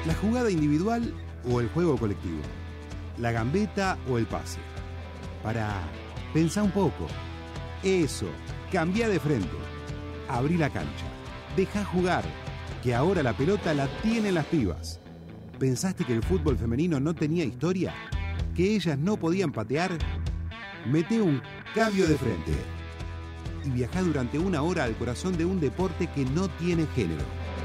¿La jugada individual o el juego colectivo? ¿La gambeta o el pase? Pensá un poco. Eso, cambia de frente. Abrí la cancha. Dejá jugar, que ahora la pelota la tienen las pibas. ¿Pensaste que el fútbol femenino no tenía historia? ¿Que ellas no podían patear? Mete un cambio de frente y viajá durante 1 hora al corazón de un deporte que no tiene género.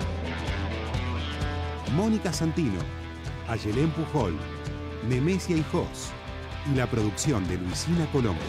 Mónica Santino, Ayelén Pujol, Nemesia Hijos y la producción de Luisina Colombo.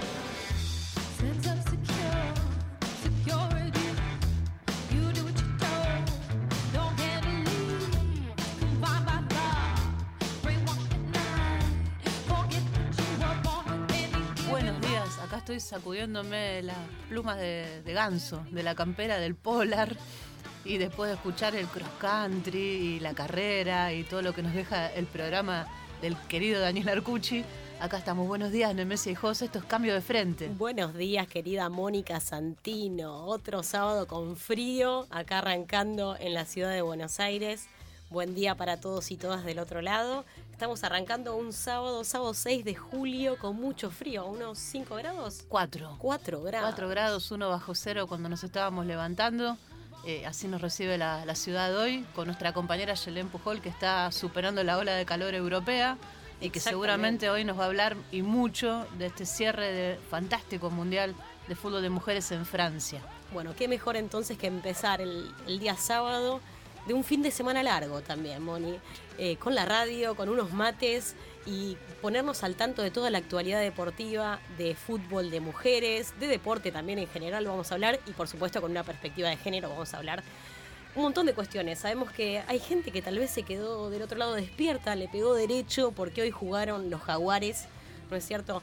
Estoy sacudiéndome las plumas de ganso, de la campera del Polar, y después de escuchar el cross country y la carrera y todo lo que nos deja el programa del querido Daniel Arcucci, acá estamos. Buenos días, Nemesia y José, esto es Cambio de Frente. Buenos días, querida Mónica Santino, otro sábado con frío, acá arrancando en la ciudad de Buenos Aires. Buen día para todos y todas del otro lado. Estamos arrancando un sábado 6 de julio, con mucho frío, unos 5 grados. 4 grados. 4 grados, 1 bajo cero cuando nos estábamos levantando. Así nos recibe la ciudad hoy, con nuestra compañera Ayelén Pujol, que está superando la ola de calor europea y que seguramente hoy nos va a hablar y mucho de este cierre de fantástico mundial de fútbol de mujeres en Francia. Bueno, qué mejor entonces que empezar el día sábado de un fin de semana largo también, Moni, con la radio, con unos mates y ponernos al tanto de toda la actualidad deportiva, de fútbol de mujeres, de deporte también en general vamos a hablar, y por supuesto con una perspectiva de género vamos a hablar un montón de cuestiones. Sabemos que hay gente que tal vez se quedó del otro lado despierta, le pegó derecho porque hoy jugaron los Jaguares, ¿no es cierto?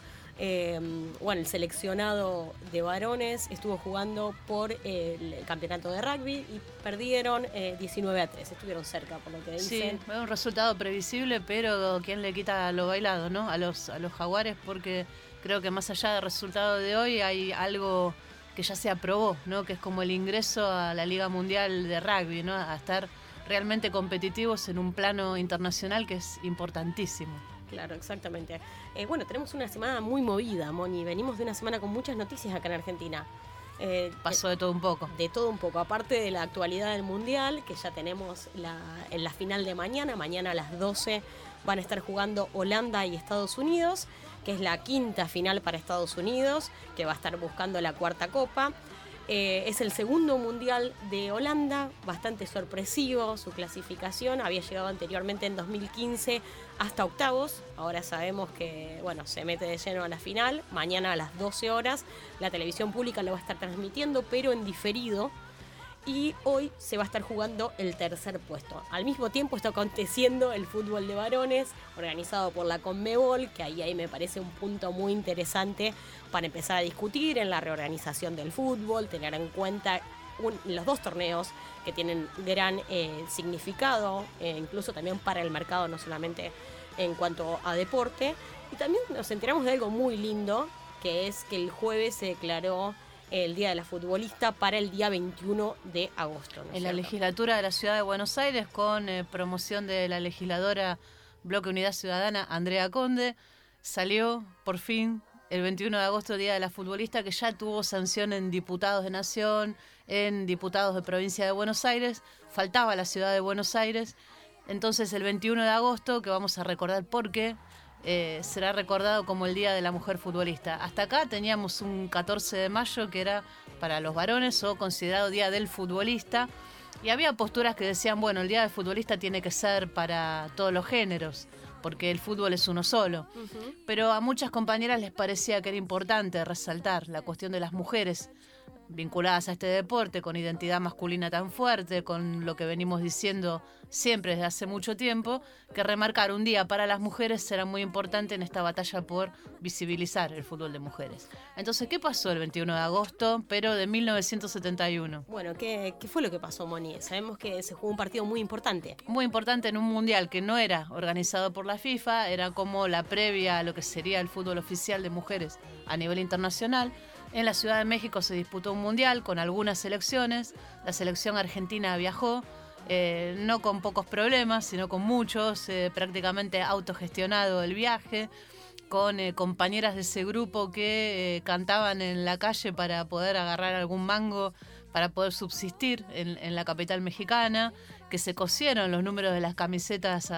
El seleccionado de varones estuvo jugando por el campeonato de rugby y perdieron 19-3, estuvieron cerca por lo que dicen. Sí, fue un resultado previsible, pero ¿quién le quita lo bailado, no? A los Jaguares, porque creo que más allá del resultado de hoy hay algo que ya se aprobó, ¿no? Que es como el ingreso a la Liga Mundial de Rugby, ¿no? A estar realmente competitivos en un plano internacional que es importantísimo. Claro, exactamente. Tenemos una semana muy movida, Moni. Venimos de una semana con muchas noticias acá en Argentina. Pasó de todo un poco. De todo un poco. Aparte de la actualidad del Mundial, que ya tenemos en la final de mañana. Mañana a las 12 van a estar jugando Holanda y Estados Unidos, que es la quinta final para Estados Unidos, que va a estar buscando la cuarta copa. Es el segundo mundial de Holanda, bastante sorpresivo su clasificación, había llegado anteriormente en 2015 hasta octavos, ahora sabemos que se mete de lleno a la final, mañana a las 12 horas, la televisión pública lo va a estar transmitiendo, pero en diferido, y hoy se va a estar jugando el tercer puesto. Al mismo tiempo está aconteciendo el fútbol de varones, organizado por la Conmebol, que ahí me parece un punto muy interesante para empezar a discutir en la reorganización del fútbol, tener en cuenta los dos torneos que tienen gran significado, incluso también para el mercado, no solamente en cuanto a deporte. Y también nos enteramos de algo muy lindo, que es que el jueves se declaró el Día de la Futbolista para el día 21 de agosto. ¿No? En la legislatura de la Ciudad de Buenos Aires, con promoción de la legisladora Bloque Unidad Ciudadana, Andrea Conde, salió por fin el 21 de agosto, Día de la Futbolista, que ya tuvo sanción en diputados de Nación, en diputados de Provincia de Buenos Aires, faltaba la Ciudad de Buenos Aires. Entonces el 21 de agosto, que vamos a recordar por qué, será recordado como el Día de la Mujer Futbolista. Hasta acá teníamos un 14 de mayo que era para los varones o considerado Día del Futbolista, y había posturas que decían, el Día del Futbolista tiene que ser para todos los géneros, porque el fútbol es uno solo. Uh-huh. Pero a muchas compañeras les parecía que era importante resaltar la cuestión de las mujeres vinculadas a este deporte, con identidad masculina tan fuerte, con lo que venimos diciendo siempre desde hace mucho tiempo, que remarcar un día para las mujeres será muy importante en esta batalla por visibilizar el fútbol de mujeres. Entonces, ¿qué pasó el 21 de agosto, pero de 1971? Bueno, ¿qué fue lo que pasó, Moni? Sabemos que se jugó un partido muy importante. Muy importante en un mundial que no era organizado por la FIFA, era como la previa a lo que sería el fútbol oficial de mujeres a nivel internacional. En la Ciudad de México se disputó un mundial con algunas selecciones. La selección argentina viajó no con pocos problemas, sino con muchos, prácticamente autogestionado el viaje, con compañeras de ese grupo que cantaban en la calle para poder agarrar algún mango, para poder subsistir en la capital mexicana, que se cosieron los números de las camisetas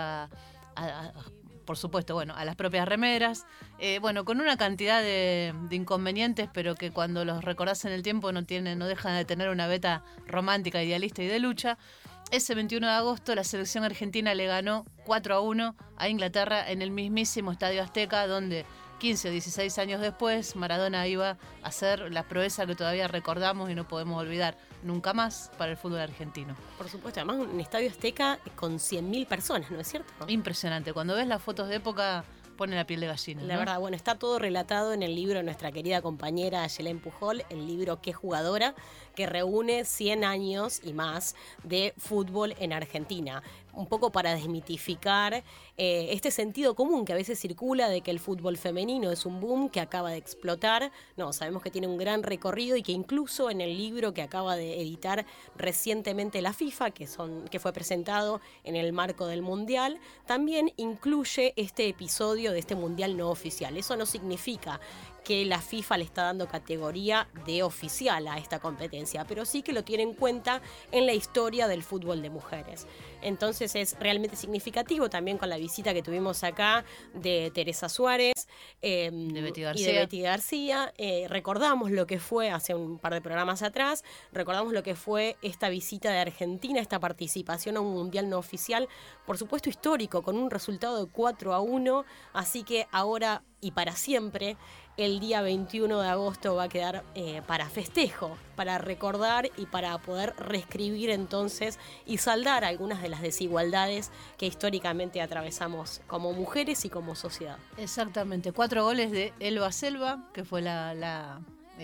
por supuesto, bueno, a las propias remeras, con una cantidad de inconvenientes, pero que cuando los recordás en el tiempo no dejan de tener una veta romántica, idealista y de lucha. Ese 21 de agosto la selección argentina le ganó 4-1 a Inglaterra en el mismísimo Estadio Azteca, donde 15 o 16 años después Maradona iba a hacer la proeza que todavía recordamos y no podemos olvidar nunca más para el fútbol argentino. Por supuesto, además un Estadio Azteca con 100.000 personas, ¿no es cierto? Impresionante. Cuando ves las fotos de época pone la piel de gallina. La verdad, bueno, está todo relatado en el libro de nuestra querida compañera Ayelén Pujol, el libro Qué jugadora, que reúne 100 años y más de fútbol en Argentina. Un poco para desmitificar este sentido común que a veces circula de que el fútbol femenino es un boom que acaba de explotar. No, sabemos que tiene un gran recorrido y que incluso en el libro que acaba de editar recientemente la FIFA, que fue presentado en el marco del Mundial, también incluye este episodio de este Mundial no oficial. Eso no significa que la FIFA le está dando categoría de oficial a esta competencia, pero sí que lo tiene en cuenta en la historia del fútbol de mujeres. Entonces es realmente significativo también con la visita que tuvimos acá de Teresa Suárez de Betty García. y de Betty García. Recordamos lo que fue hace un par de programas atrás, recordamos lo que fue esta visita de Argentina, esta participación a un mundial no oficial, por supuesto histórico, con un resultado de 4-1, así que ahora y para siempre el día 21 de agosto va a quedar para festejo, para recordar y para poder reescribir entonces y saldar algunas de las desigualdades que históricamente atravesamos como mujeres y como sociedad. Exactamente, 4 goles de Elba Selva, que fue la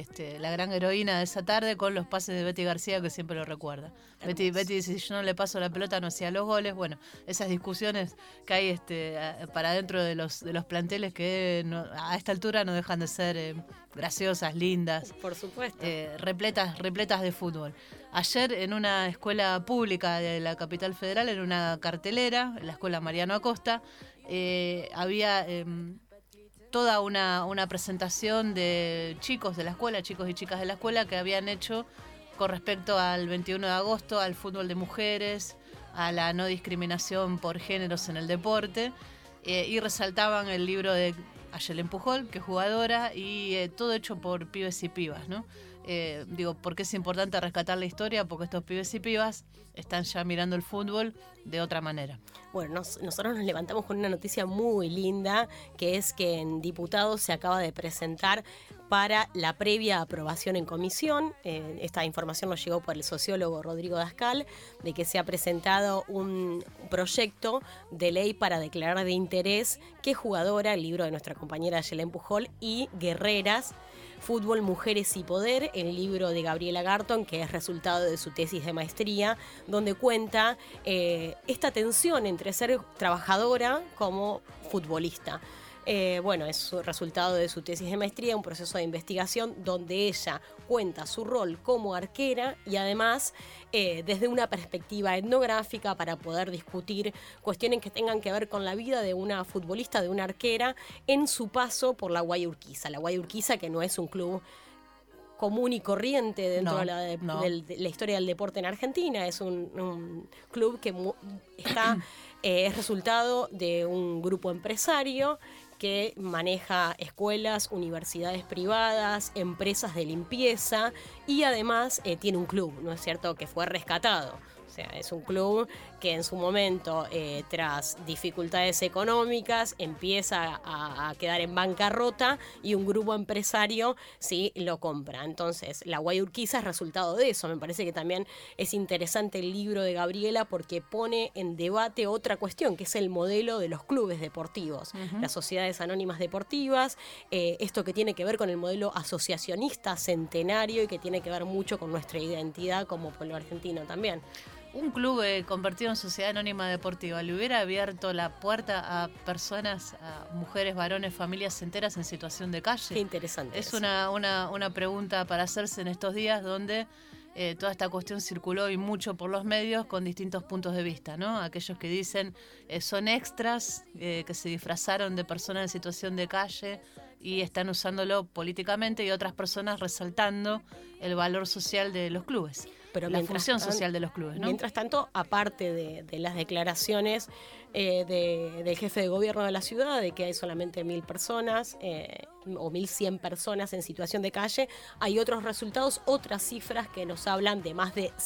gran heroína de esa tarde, con los pases de Betty García, que siempre lo recuerda. Betty dice, si yo no le paso la pelota no hacía los goles. Bueno, esas discusiones que hay para dentro de los planteles que a esta altura no dejan de ser graciosas, lindas. Por supuesto. Repletas de fútbol. Ayer en una escuela pública de la capital federal, en una cartelera, en la escuela Mariano Acosta, había toda una presentación de chicos de la escuela, chicos y chicas de la escuela, que habían hecho con respecto al 21 de agosto, al fútbol de mujeres, a la no discriminación por géneros en el deporte, y resaltaban el libro de Ayelén Pujol, que es jugadora, y todo hecho por pibes y pibas, ¿no? ¿Por qué es importante rescatar la historia? Porque estos pibes y pibas están ya mirando el fútbol de otra manera. Bueno, nosotros nos levantamos con una noticia muy linda, que es que en diputados se acaba de presentar para la previa aprobación en comisión. Esta información nos llegó por el sociólogo Rodrigo Dascal, de que se ha presentado un proyecto de ley para declarar de interés Qué jugadora, el libro de nuestra compañera Ayelén Pujol, y Guerreras, Fútbol, Mujeres y Poder, el libro de Gabriela Garton, que es resultado de su tesis de maestría, donde cuenta esta tensión entre ser trabajadora como futbolista. Es resultado de su tesis de maestría, un proceso de investigación donde ella cuenta su rol como arquera y además desde una perspectiva etnográfica para poder discutir cuestiones que tengan que ver con la vida de una futbolista, de una arquera, en su paso por la Guayurquiza. La Guayurquiza, que no es un club común y corriente dentro de la historia del deporte en Argentina, es un club que es resultado de un grupo empresario que maneja escuelas, universidades privadas, empresas de limpieza y además tiene un club, ¿no es cierto?, que fue rescatado. O sea, es un club que en su momento, tras dificultades económicas, empieza a quedar en bancarrota y un grupo empresario sí lo compra. Entonces, la Guayurquiza es resultado de eso. Me parece que también es interesante el libro de Gabriela porque pone en debate otra cuestión, que es el modelo de los clubes deportivos, las sociedades anónimas deportivas, esto que tiene que ver con el modelo asociacionista centenario y que tiene que ver mucho con nuestra identidad como pueblo argentino también. Un club convertido en sociedad anónima deportiva le hubiera abierto la puerta a personas, a mujeres, varones, familias enteras en situación de calle. Qué interesante. Es una pregunta para hacerse en estos días donde toda esta cuestión circuló y mucho por los medios con distintos puntos de vista, ¿no? Aquellos que dicen son extras, que se disfrazaron de personas en situación de calle y están usándolo políticamente, y otras personas resaltando el valor social de los clubes. Pero la función social de los clubes, ¿no? Mientras tanto, aparte de las declaraciones del jefe de gobierno de la ciudad, de que hay solamente 1.000 personas o 1.100 personas en situación de calle, hay otros resultados, otras cifras que nos hablan de más de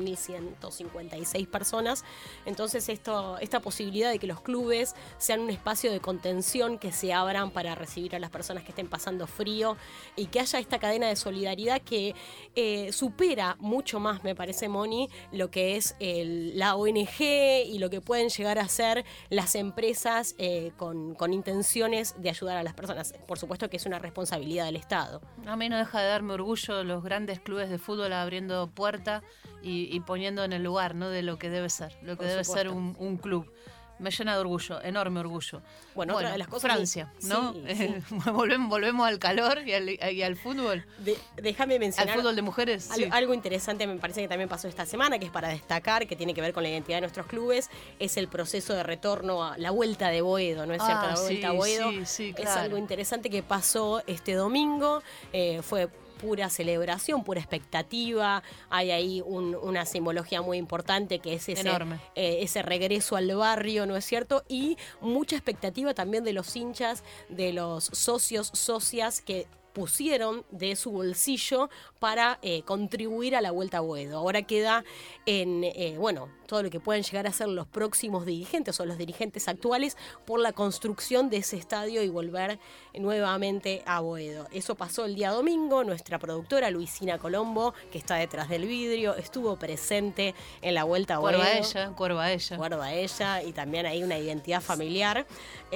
7.156 personas. Entonces esta posibilidad de que los clubes sean un espacio de contención, que se abran para recibir a las personas que estén pasando frío, y que haya esta cadena de solidaridad que supera mucho más, me parece, Moni, lo que es la ONG y lo que pueden llegar a hacer las empresas con intenciones de ayudar a las personas. Por supuesto que es una responsabilidad del Estado. A mí no deja de darme orgullo los grandes clubes de fútbol abriendo puerta y poniendo en el lugar, ¿no?, de lo que debe ser, lo que debe ser un club. Me llena de orgullo, enorme orgullo. Bueno, otra de las cosas... Francia, ¿no? Sí. Volvemos al calor y al fútbol. Déjame mencionar... Al fútbol de mujeres, sí. Algo interesante me parece que también pasó esta semana, que es para destacar, que tiene que ver con la identidad de nuestros clubes, es el proceso de retorno a la vuelta de Boedo, ¿no es cierto? La vuelta a Boedo sí, claro. Es algo interesante que pasó este domingo, fue pura celebración, pura expectativa. Hay ahí una simbología muy importante, que es ese regreso al barrio, ¿no es cierto? Y mucha expectativa también de los hinchas, de los socios, socias que pusieron de su bolsillo para contribuir a la vuelta a Boedo. Ahora queda en, todo lo que pueden llegar a ser los próximos dirigentes o los dirigentes actuales por la construcción de ese estadio y volver nuevamente a Boedo. Eso pasó el día domingo. Nuestra productora Luisina Colombo, que está detrás del vidrio, estuvo presente en la vuelta a Boedo. Cuerva a ella, y también hay una identidad familiar.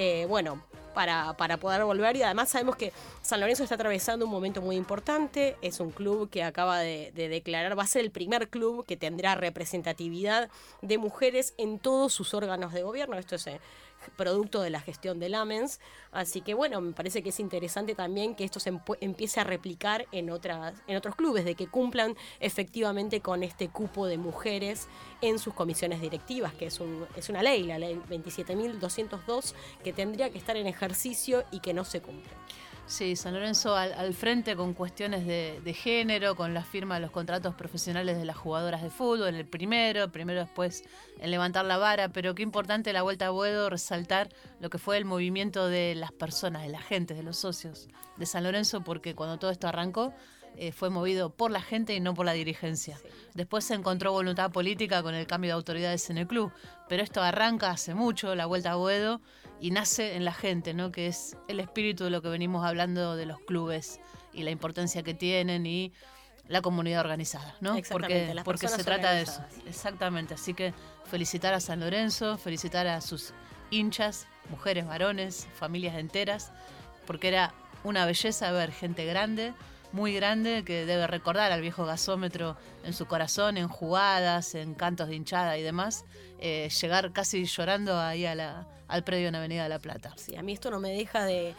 Para poder volver, y además sabemos que San Lorenzo está atravesando un momento muy importante. Es un club que acaba de declarar, va a ser el primer club que tendrá representatividad de mujeres en todos sus órganos de gobierno. Esto es producto de la gestión de Lamens, así que me parece que es interesante también que esto se empiece a replicar en otros clubes, de que cumplan efectivamente con este cupo de mujeres en sus comisiones directivas, que es una ley, la ley 27.202, que tendría que estar en ejercicio y que no se cumple. Sí, San Lorenzo al frente con cuestiones de género, con la firma de los contratos profesionales de las jugadoras de fútbol, el primero después en levantar la vara, pero qué importante la vuelta a Boedo, resaltar lo que fue el movimiento de las personas, de la gente, de los socios de San Lorenzo, porque cuando todo esto arrancó fue movido por la gente y no por la dirigencia. Sí. Después se encontró voluntad política con el cambio de autoridades en el club, pero esto arranca hace mucho, la vuelta a Boedo, y nace en la gente, ¿no?, que es el espíritu de lo que venimos hablando de los clubes y la importancia que tienen y la comunidad organizada, ¿no? Porque se trata de eso. Exactamente. Así que felicitar a San Lorenzo, felicitar a sus hinchas, mujeres, varones, familias enteras, porque era una belleza ver gente grande, muy grande, que debe recordar al viejo gasómetro en su corazón, en jugadas, en cantos de hinchada y demás, llegar casi llorando ahí al predio en Avenida de la Plata. Sí, a mí esto no me deja de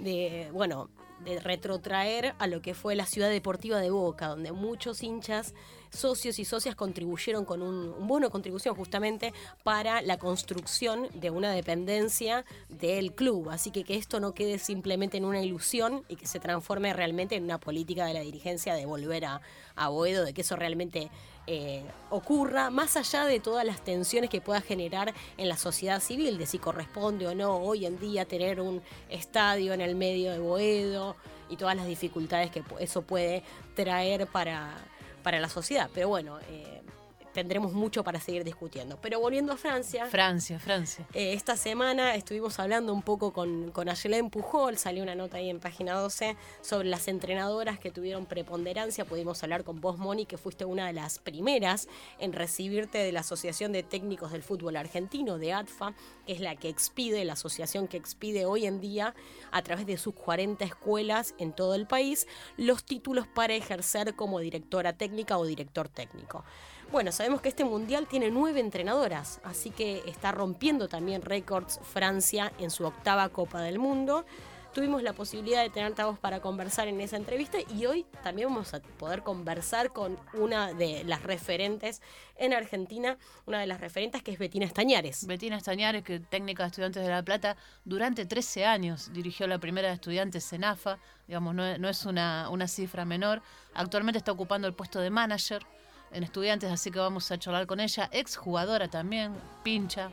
retrotraer a lo que fue la ciudad deportiva de Boca, donde muchos hinchas, socios y socias contribuyeron con un bono de contribución justamente para la construcción de una dependencia del club. Así que esto no quede simplemente en una ilusión y que se transforme realmente en una política de la dirigencia de volver a Boedo, de que eso realmente ocurra, más allá de todas las tensiones que pueda generar en la sociedad civil, de si corresponde o no hoy en día tener un estadio en el medio de Boedo y todas las dificultades que eso puede traer para la sociedad. Pero tendremos mucho para seguir discutiendo. Pero volviendo a Francia. Esta semana estuvimos hablando un poco con Ayelén Pujol, salió una nota ahí en Página 12 sobre las entrenadoras que tuvieron preponderancia. Pudimos hablar con vos, Moni, que fuiste una de las primeras en recibirte de la Asociación de Técnicos del Fútbol Argentino, de ATFA, que es la asociación que expide hoy en día a través de sus 40 escuelas en todo el país los títulos para ejercer como directora técnica o director técnico. Bueno, sabemos que este mundial tiene 9 entrenadoras, así que está rompiendo también récords Francia en su 8ª Copa del Mundo. tuvimos la posibilidad de tenerte a vos para conversar en esa entrevista y hoy también vamos a poder conversar con una de las referentes en Argentina, una de las referentes que es Bettina Estañares. Bettina Estañares, que técnica de Estudiantes de La Plata, durante 13 años dirigió la primera de Estudiantes en AFA, digamos, no es una cifra menor. Actualmente está ocupando el puesto de manager en Estudiantes, así que vamos a charlar con ella. Exjugadora también, pincha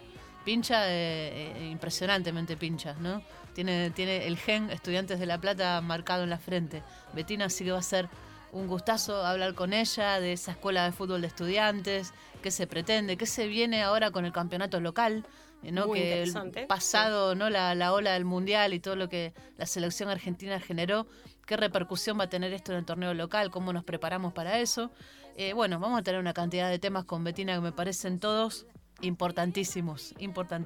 impresionantemente pincha, ¿no? Tiene el gen Estudiantes de La Plata marcado en la frente. Bettina, así que va a ser un gustazo hablar con ella de esa escuela de fútbol de Estudiantes, qué se pretende, qué se viene ahora con el campeonato local, ¿no? Muy Que interesante. el pasado, ¿no? La ola del mundial y todo lo que la selección argentina generó, qué repercusión va a tener esto en el torneo local, cómo nos preparamos para eso. Bueno, vamos a tener una cantidad de temas con Bettina que me parecen todos importantísimos.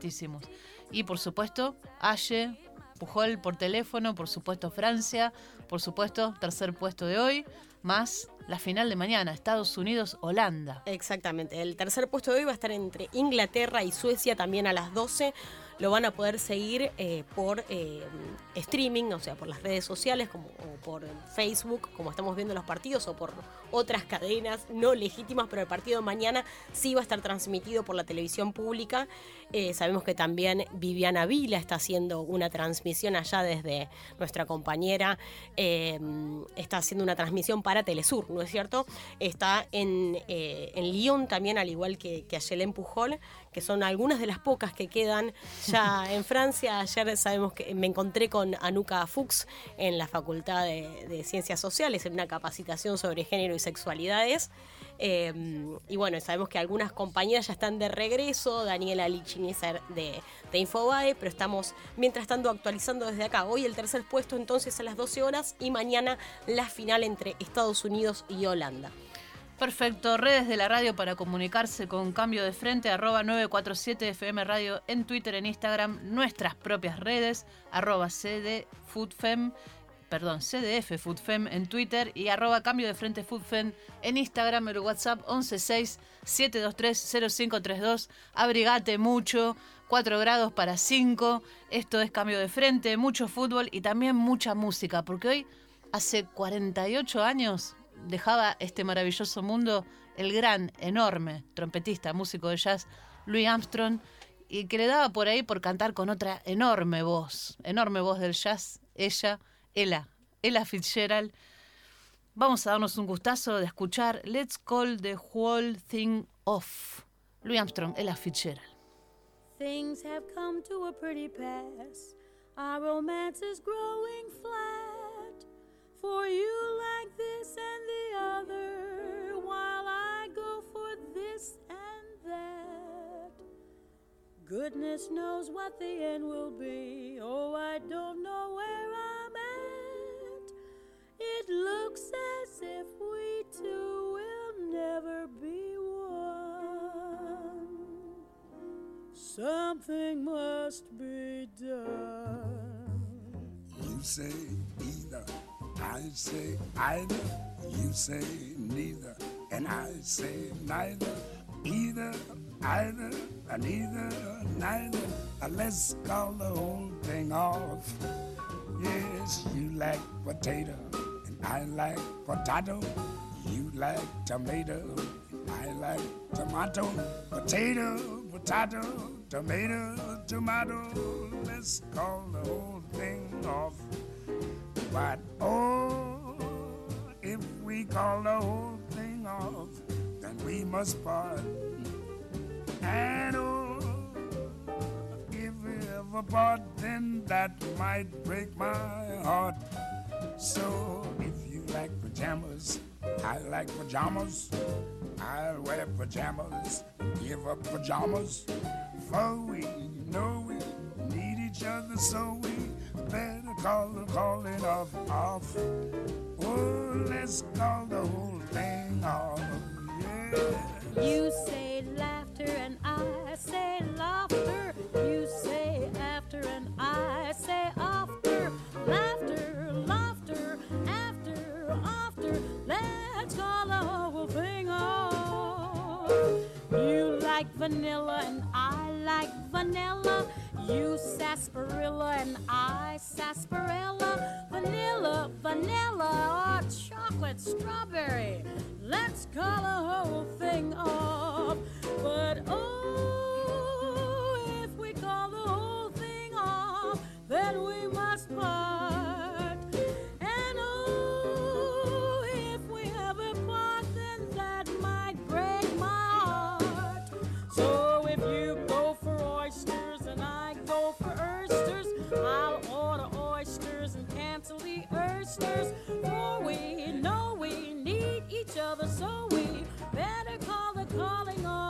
Y por supuesto, Aye, Pujol por teléfono, por supuesto Francia, por supuesto tercer puesto de hoy, más la final de mañana, Estados Unidos-Holanda. Exactamente, el tercer puesto de hoy va a estar entre Inglaterra y Suecia también a las 12. Lo van a poder seguir por streaming, o sea, por las redes sociales o por Facebook, como estamos viendo los partidos, o por otras cadenas no legítimas, pero el partido de mañana sí va a estar transmitido por la televisión pública. Sabemos que también Viviana Vila está haciendo una transmisión allá desde nuestra compañera, está haciendo una transmisión para Telesur, ¿no es cierto? Está en Lyon también, al igual que Ayelén Pujol, que son algunas de las pocas que quedan ya en Francia. Ayer sabemos que me encontré con Anuka Fuchs en la Facultad de Ciencias Sociales en una capacitación sobre género y sexualidades. Y bueno, sabemos que algunas compañeras ya están de regreso, Daniela Lichinizer de Infobae, pero estamos mientras tanto actualizando desde acá. Hoy el tercer puesto entonces a las 12 horas y mañana la final entre Estados Unidos y Holanda. Perfecto, redes de la radio para comunicarse con Cambio de Frente, @947 FM Radio en Twitter, en Instagram, nuestras propias redes, CDF Foodfem en Twitter y @Cambio de Frente Foodfem en Instagram, el WhatsApp 116-723-0532. Abrigate mucho, 4 grados para 5, esto es Cambio de Frente, mucho fútbol y también mucha música, porque hoy, hace 48 años, dejaba este maravilloso mundo el gran, enorme trompetista, músico de jazz, Louis Armstrong, y que le daba por ahí por cantar con otra enorme voz del jazz, Ella Fitzgerald. Vamos a darnos un gustazo de escuchar Let's Call the Whole Thing Off. Louis Armstrong, Ella Fitzgerald. Things have come to a pretty pass. Our romance is growing flat. For you like this and the other, while I go for this and that. Goodness knows what the end will be. Oh, I don't know where I'm at. It looks as if we two will never be one. Something must be done. You say either, I say either. You say neither, and I say neither. Either, either, neither, neither. Let's call the whole thing off. Yes, you like potato, and I like potato. You like tomato, and I like tomato. Potato, potato, tomato, tomato. Let's call the whole thing off. But oh, if we call the whole thing off, then we must part. And oh, if we ever part, then that might break my heart. So if you like pajamas, I like pajamas. I'll wear pajamas, give up pajamas. For we know we need each other, so we better call it off. Oh, let's call the whole thing off. Yeah. You say laughter and I say laughter. You say after and I say after. Laughter, laughter, after. Let's call the whole thing off. You like vanilla and I like vanilla. You sarsaparilla and I sarsaparilla, vanilla, vanilla, or chocolate strawberry. Let's call the whole thing off. But oh, if we call the whole thing off, then we must part. And oh, if we ever part, then that might break my heart. So if you go for oysters and I go for oysters, I'll order oysters and cancel the oysters. For we know we need each other, so we better call the calling off.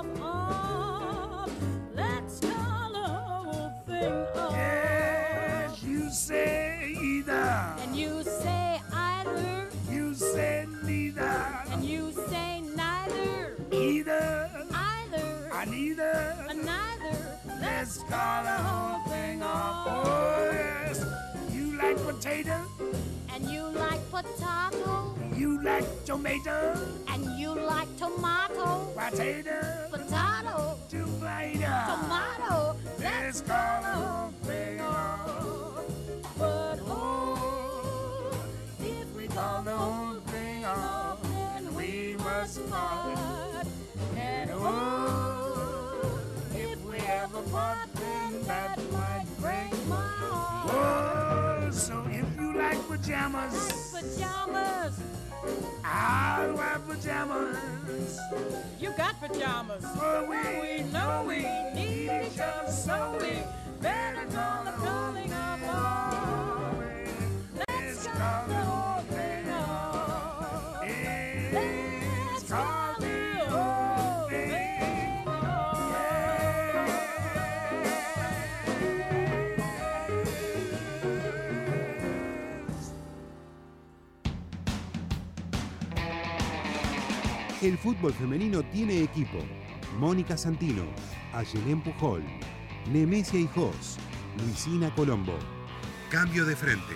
Let's call the whole thing off. Yes, you say either. And you say either. You say neither. And you say neither. Either. Either. I neither. Neither. Let's call the whole thing off. Oh, yes. You like potato. And you like potato. You like tomato. And you like tomato. Potato. Potato. Tomato. Tomato. Let's call the whole thing off. But Oh, if we call the whole thing off, then we must part. And oh, if we ever part, then that might break my heart. Oh, so if you like pajamas, pajamas. I'll wear pajamas. You got pajamas. For we know we need each other, so we better call the whole thing off. Let's call the whole thing off. Let's call the whole thing off. El fútbol femenino tiene equipo. Mónica Santino, Ayelén Pujol, Nemesia Hijos, Luisina Colombo. Cambio de frente.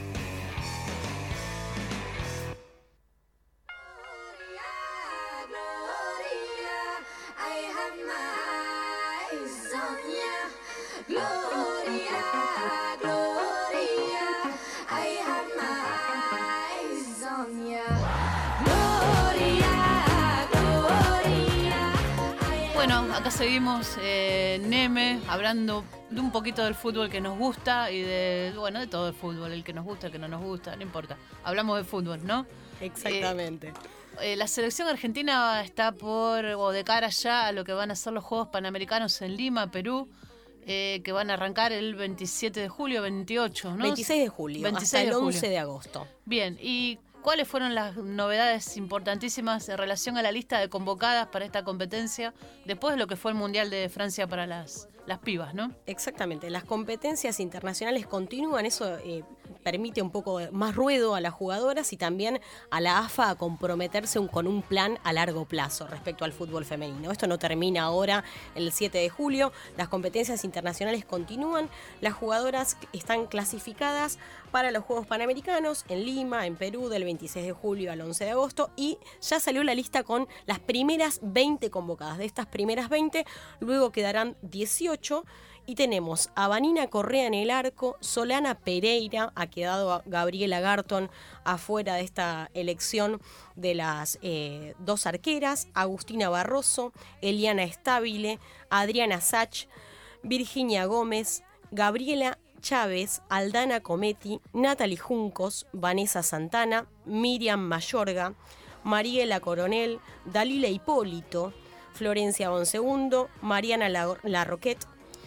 Bueno, acá seguimos, Neme, hablando de un poquito del fútbol que nos gusta y de todo el fútbol, el que nos gusta, el que no nos gusta, no importa. Hablamos de fútbol, ¿no? Exactamente. La selección argentina está de cara ya a lo que van a ser los Juegos Panamericanos en Lima, Perú, que van a arrancar el 27 de julio, 28, ¿no? 26 de julio, 26 hasta el de julio. 11 de agosto. Bien, ¿y cuáles fueron las novedades importantísimas en relación a la lista de convocadas para esta competencia después de lo que fue el Mundial de Francia para las pibas, ¿no? Exactamente, las competencias internacionales continúan, eso permite un poco más ruedo a las jugadoras y también a la AFA a comprometerse con un plan a largo plazo respecto al fútbol femenino. Esto no termina ahora el 7 de julio, las competencias internacionales continúan, las jugadoras están clasificadas para los Juegos Panamericanos en Lima, en Perú, del 26 de julio al 11 de agosto y ya salió la lista con las primeras 20 convocadas. De estas primeras 20, luego quedarán 18 y tenemos a Vanina Correa en el arco, Solana Pereira, ha quedado Gabriela Garton afuera de esta elección de las dos arqueras, Agustina Barroso, Eliana Estabile, Adriana Sach, Virginia Gómez, Gabriela Chávez, Aldana Cometti, Natalie Juncos, Vanessa Santana, Miriam Mayorga, Mariela Coronel, Dalila Hipólito, Florencia Bonsegundo, Mariana Larroquet,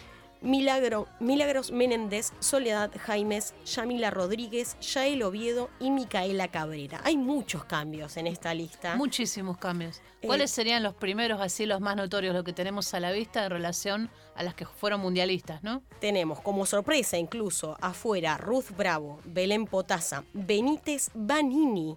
Milagros Menéndez, Soledad Jaimes, Yamila Rodríguez, Yael Oviedo y Micaela Cabrera. Hay muchos cambios en esta lista. Muchísimos cambios. ¿Cuáles serían los primeros, así los más notorios, lo que tenemos a la vista en relación a las que fueron mundialistas, ¿no? Tenemos como sorpresa incluso afuera Ruth Bravo, Belén Potasa, Benítez Vanini,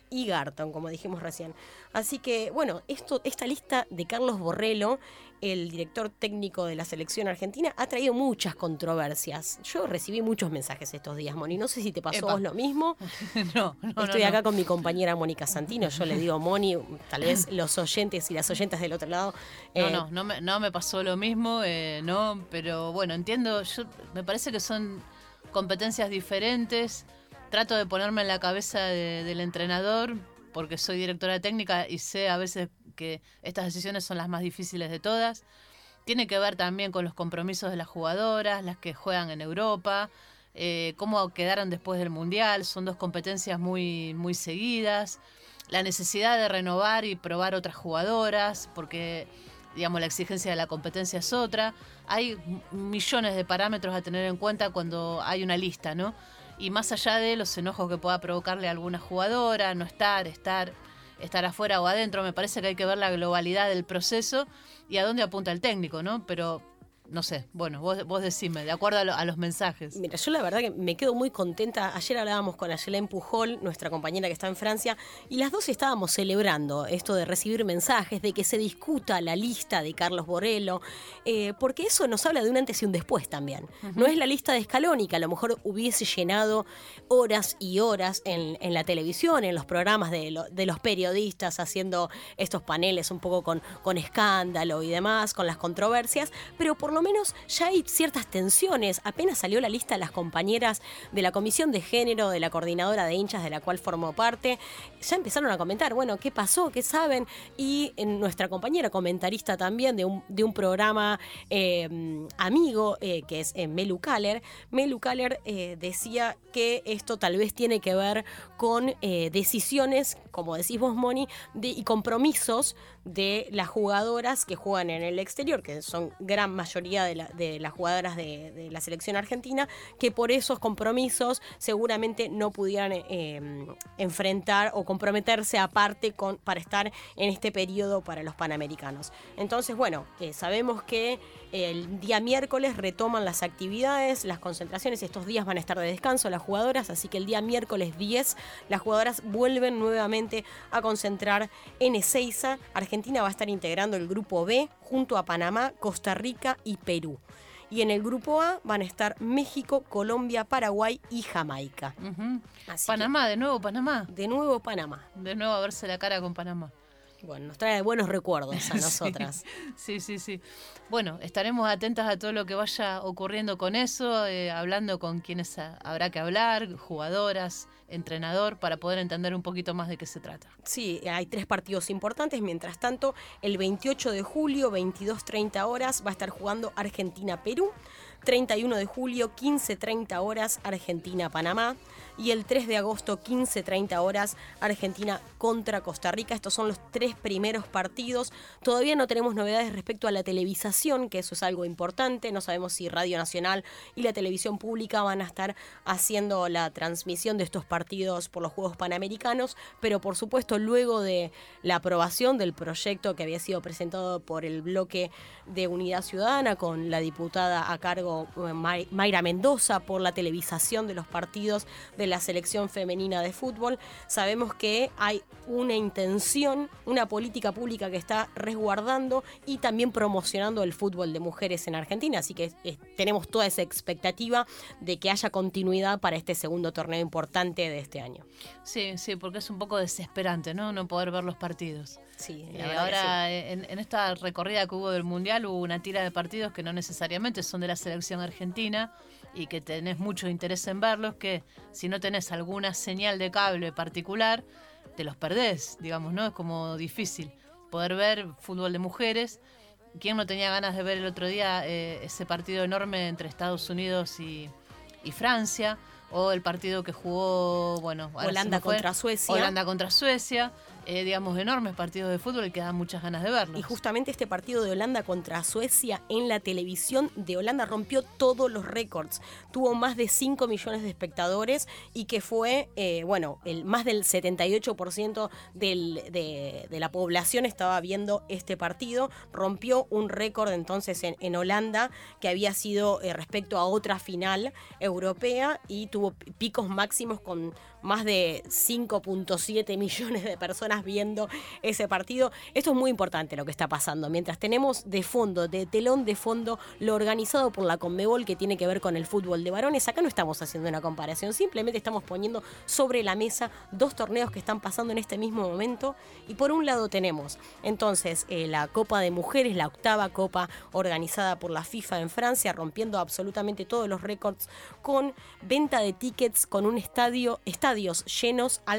y Garton, como dijimos recién. Así que, bueno, esta lista de Carlos Borrello, el director técnico de la selección argentina, ha traído muchas controversias. Yo recibí muchos mensajes estos días, Moni. No sé si te pasó vos lo mismo. No. Estoy acá con mi compañera Mónica Santino. Yo le digo Moni, tal vez los oyentes y las oyentas del otro lado. No me pasó lo mismo, no, pero bueno, entiendo. Me parece que son competencias diferentes. Trato de ponerme en la cabeza del entrenador, porque soy directora técnica y sé a veces que estas decisiones son las más difíciles de todas. Tiene que ver también con los compromisos de las jugadoras, las que juegan en Europa, cómo quedaron después del Mundial. Son dos competencias muy, muy seguidas. La necesidad de renovar y probar otras jugadoras, porque digamos la exigencia de la competencia es otra. Hay millones de parámetros a tener en cuenta cuando hay una lista, ¿no? Y más allá de los enojos que pueda provocarle a alguna jugadora, no estar afuera o adentro, me parece que hay que ver la globalidad del proceso y a dónde apunta el técnico, ¿no? Pero no sé, bueno, vos decime, de acuerdo a los mensajes. Mira, yo la verdad que me quedo muy contenta. Ayer hablábamos con Ayelén Pujol, nuestra compañera que está en Francia, y las dos estábamos celebrando esto de recibir mensajes, de que se discuta la lista de Carlos Borrello, porque eso nos habla de un antes y un después también. Uh-huh. No es la lista de Scaloni, que a lo mejor hubiese llenado horas y horas en la televisión, en los programas de los periodistas haciendo estos paneles un poco con escándalo y demás, con las controversias, pero por lo menos ya hay ciertas tensiones. Apenas salió la lista de las compañeras de la Comisión de Género, de la coordinadora de hinchas de la cual formó parte, ya empezaron a comentar, bueno, ¿qué pasó? ¿Qué saben? Y nuestra compañera comentarista también de un programa amigo, que es Melu Kaller, decía que esto tal vez tiene que ver con decisiones, como decís vos, Moni, y compromisos de las jugadoras que juegan en el exterior, que son gran mayoría de las jugadoras de la selección argentina, que por esos compromisos seguramente no pudieran enfrentar o comprometerse aparte para estar en este periodo para los Panamericanos. Entonces, bueno, sabemos que el día miércoles retoman las actividades, las concentraciones. Estos días van a estar de descanso las jugadoras, así que el día miércoles 10 las jugadoras vuelven nuevamente a concentrar en Ezeiza. Argentina va a estar integrando el grupo B junto a Panamá, Costa Rica y Perú. Y en el grupo A van a estar México, Colombia, Paraguay y Jamaica. Uh-huh. Panamá, de nuevo Panamá. De nuevo Panamá. De nuevo a verse la cara con Panamá. Bueno, nos trae buenos recuerdos a nosotras. Sí. Bueno, estaremos atentas a todo lo que vaya ocurriendo con eso, hablando con quienes habrá que hablar, jugadoras, entrenador, para poder entender un poquito más de qué se trata. Sí, hay 3 partidos importantes. Mientras tanto, el 28 de julio, 22:30 horas, va a estar jugando Argentina-Perú. 31 de julio, 15:30 horas, Argentina-Panamá. Y el 3 de agosto, 15:30 horas, Argentina contra Costa Rica. Estos son los 3 primeros partidos. Todavía no tenemos novedades respecto a la televisación, que eso es algo importante. No sabemos si Radio Nacional y la televisión pública van a estar haciendo la transmisión de estos partidos por los Juegos Panamericanos, pero por supuesto luego de la aprobación del proyecto que había sido presentado por el bloque de Unidad Ciudadana con la diputada a cargo Mayra Mendoza por la televisación de los partidos de la selección femenina de fútbol, sabemos que hay una intención, una política pública que está resguardando y también promocionando el fútbol de mujeres en Argentina, así que tenemos toda esa expectativa de que haya continuidad para este segundo torneo importante de este año. Sí, porque es un poco desesperante, ¿no? No poder ver los partidos. Sí, ahora sí. En esta recorrida que hubo del Mundial hubo una tira de partidos que no necesariamente son de la selección argentina y que tenés mucho interés en verlos, que si no tenés alguna señal de cable particular, te los perdés, digamos, ¿no? Es como difícil poder ver fútbol de mujeres. ¿Quién no tenía ganas de ver el otro día ese partido enorme entre Estados Unidos y Francia? O el partido que jugó, bueno, Holanda contra Suecia. Digamos, enormes partidos de fútbol y que dan muchas ganas de verlos. Y justamente este partido de Holanda contra Suecia en la televisión de Holanda rompió todos los récords. Tuvo más de 5 millones de espectadores y que fue, más del 78% de la población estaba viendo este partido. Rompió un récord entonces en Holanda que había sido respecto a otra final europea y tuvo picos máximos con más de 5.7 millones de personas viendo ese partido. Esto es muy importante lo que está pasando. Mientras tenemos de fondo, de telón de fondo, lo organizado por la Conmebol que tiene que ver con el fútbol de varones, acá no estamos haciendo una comparación, simplemente estamos poniendo sobre la mesa dos torneos que están pasando en este mismo momento. Y por un lado tenemos entonces la Copa de Mujeres, la octava copa organizada por la FIFA en Francia, rompiendo absolutamente todos los récords con venta de tickets con un estadios llenos al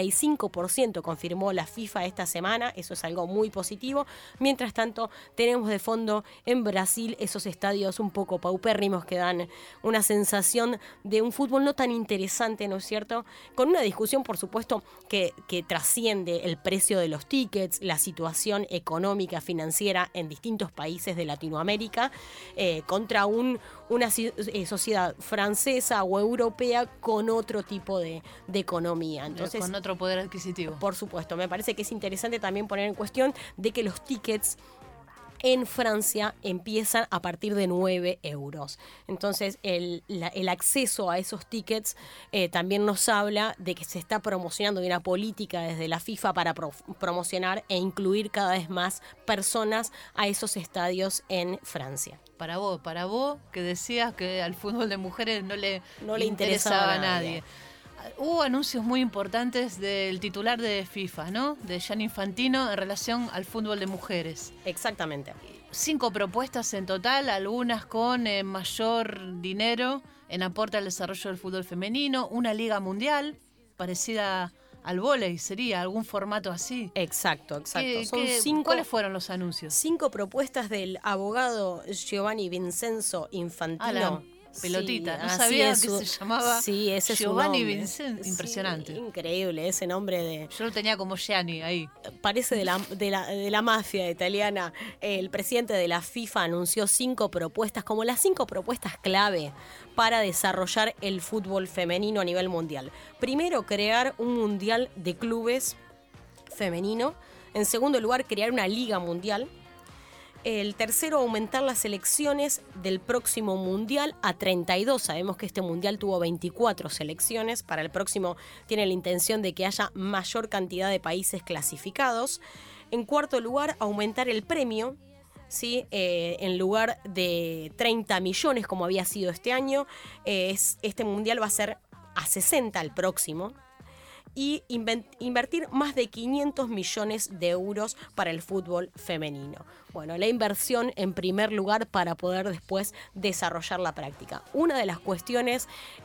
75%, confirmó la FIFA esta semana. Eso es algo muy positivo. Mientras tanto, tenemos de fondo en Brasil esos estadios un poco paupérrimos que dan una sensación de un fútbol no tan interesante, ¿no es cierto? Con una discusión, por supuesto, que trasciende el precio de los tickets, la situación económica, financiera en distintos países de Latinoamérica, contra una sociedad francesa o europea con otro tipo de economía. Entonces, con otro poder adquisitivo. Por supuesto, me parece que es interesante también poner en cuestión de que los tickets en Francia empiezan a partir de 9 euros. Entonces, el acceso a esos tickets también nos habla de que se está promocionando de una política desde la FIFA para promocionar e incluir cada vez más personas a esos estadios en Francia. Para vos, que decías que al fútbol de mujeres no le interesaba a nadie. Hubo anuncios muy importantes del titular de FIFA, ¿no? De Gianni Infantino en relación al fútbol de mujeres. Exactamente. 5 propuestas en total, algunas con mayor dinero en aporte al desarrollo del fútbol femenino, una liga mundial parecida al vóley, sería algún formato así. Exacto. Son 5. ¿Cuáles fueron los anuncios? 5 propuestas del abogado Giovanni Vincenzo Infantino. Pelotita, sí, no sabía que se llamaba ese Giovanni es Vincent, impresionante. Sí, increíble, ese nombre de... Yo lo tenía como Gianni ahí. Parece de la mafia italiana. El presidente de la FIFA anunció 5 propuestas, como las 5 propuestas clave para desarrollar el fútbol femenino a nivel mundial. Primero, crear un mundial de clubes femenino. En segundo lugar, crear una liga mundial. El tercero, aumentar las selecciones del próximo mundial a 32. Sabemos que este mundial tuvo 24 selecciones. Para el próximo tiene la intención de que haya mayor cantidad de países clasificados. En cuarto lugar, aumentar el premio, ¿sí? En lugar de 30 millones como había sido este año, este mundial va a ser a 60 el próximo. Y invertir más de 500 millones de euros para el fútbol femenino. Bueno, la inversión en primer lugar para poder después desarrollar la práctica. Una de las cuestiones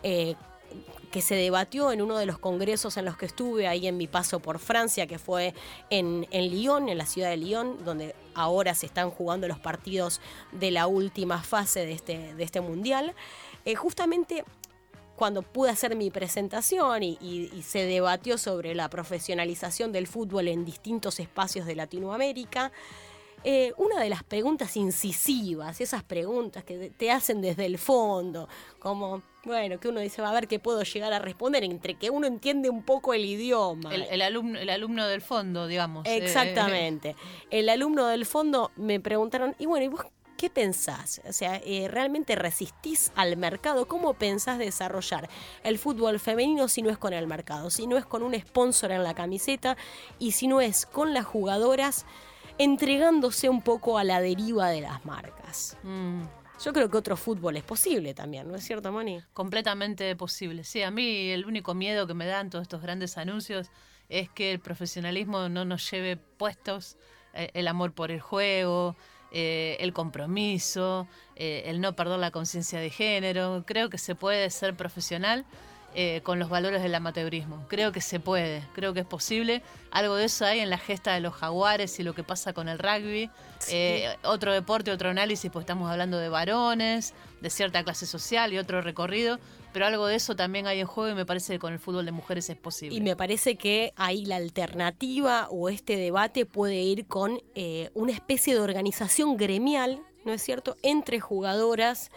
que se debatió en uno de los congresos en los que estuve ahí en mi paso por Francia, que fue en Lyon, en la ciudad de Lyon, donde ahora se están jugando los partidos de la última fase de este mundial, justamente cuando pude hacer mi presentación y se debatió sobre la profesionalización del fútbol en distintos espacios de Latinoamérica, una de las preguntas incisivas, esas preguntas que te hacen desde el fondo, como, bueno, que uno dice, va a ver qué puedo llegar a responder, entre que uno entiende un poco el idioma. El alumno del fondo, digamos. Exactamente. El alumno del fondo me preguntaron, y bueno, ¿y vos qué pensás? O sea, ¿realmente resistís al mercado? ¿Cómo pensás desarrollar el fútbol femenino si no es con el mercado? Si no es con un sponsor en la camiseta y si no es con las jugadoras entregándose un poco a la deriva de las marcas. Yo creo que otro fútbol es posible también, ¿no es cierto, Moni? Completamente posible. Sí, a mí el único miedo que me dan todos estos grandes anuncios es que el profesionalismo no nos lleve puestos el amor por el juego, el compromiso, el no perder la conciencia de género. Creo que se puede ser profesional con los valores del amateurismo. Creo que se puede, creo que es posible. Algo de eso hay en la gesta de los jaguares y lo que pasa con el rugby. Sí. Otro deporte, otro análisis, pues estamos hablando de varones, de cierta clase social y otro recorrido, pero algo de eso también hay en juego y me parece que con el fútbol de mujeres es posible. Y me parece que ahí la alternativa o este debate puede ir con una especie de organización gremial, ¿no es cierto?, entre jugadoras,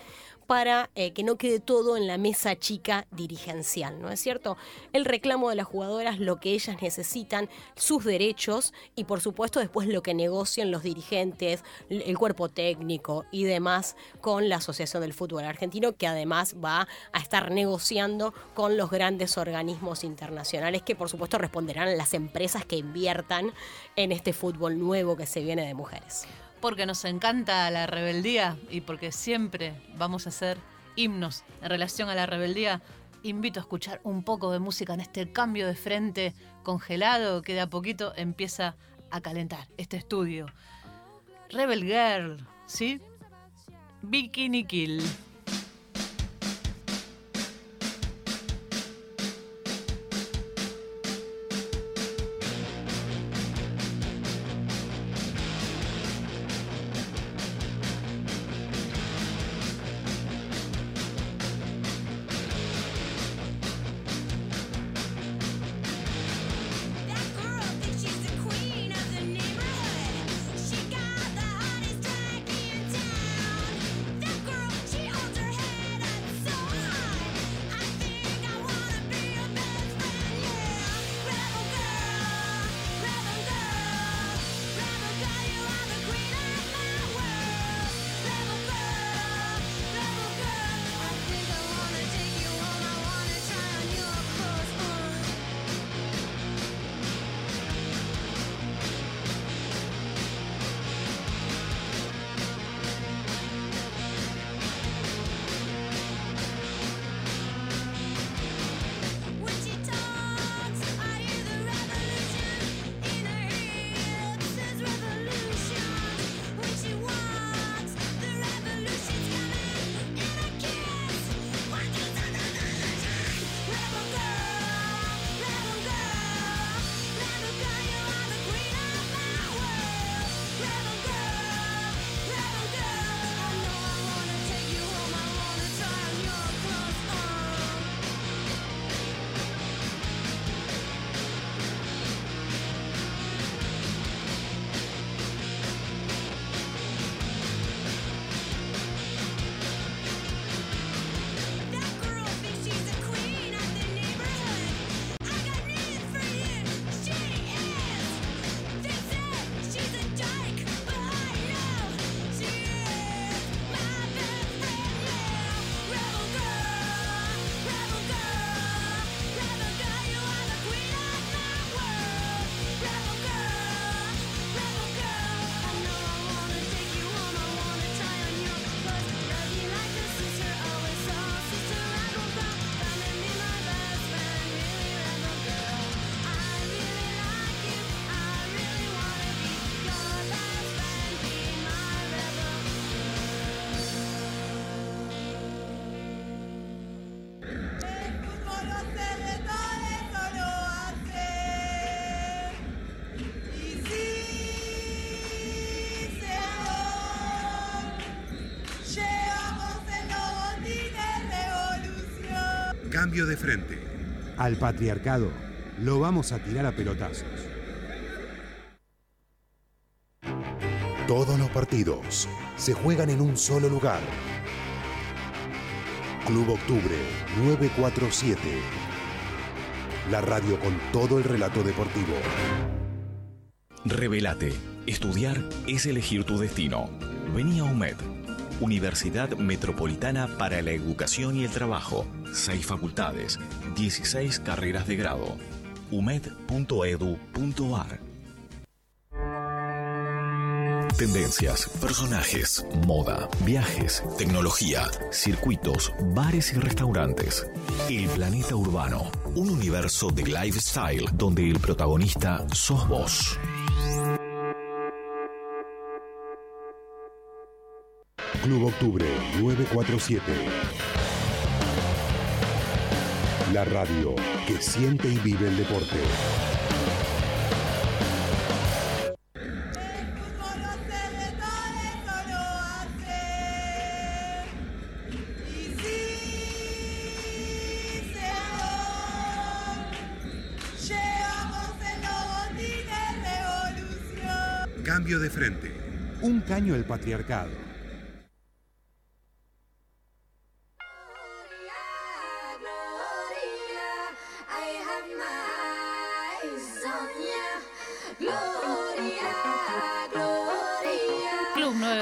para que no quede todo en la mesa chica dirigencial, ¿no es cierto? El reclamo de las jugadoras, lo que ellas necesitan, sus derechos y por supuesto después lo que negocian los dirigentes, el cuerpo técnico y demás con la Asociación del Fútbol Argentino, que además va a estar negociando con los grandes organismos internacionales que por supuesto responderán a las empresas que inviertan en este fútbol nuevo que se viene de mujeres. Porque nos encanta la rebeldía y porque siempre vamos a hacer himnos en relación a la rebeldía, invito a escuchar un poco de música en este cambio de frente congelado que de a poquito empieza a calentar este estudio. Rebel Girl, ¿sí? Bikini Kill. Cambio de frente. Al patriarcado lo vamos a tirar a pelotazos. Todos los partidos se juegan en un solo lugar. Club Octubre 947. La radio con todo el relato deportivo. Rebelate. Estudiar es elegir tu destino. Vení a UMED, Universidad Metropolitana para la Educación y el Trabajo. 6 facultades, 16 carreras de grado. umed.edu.ar. Tendencias, personajes, moda, viajes, tecnología, circuitos, bares y restaurantes. El Planeta Urbano, un universo de lifestyle donde el protagonista sos vos. Club Octubre 947. La radio que siente y vive el deporte. Cambio de frente. Un caño al patriarcado.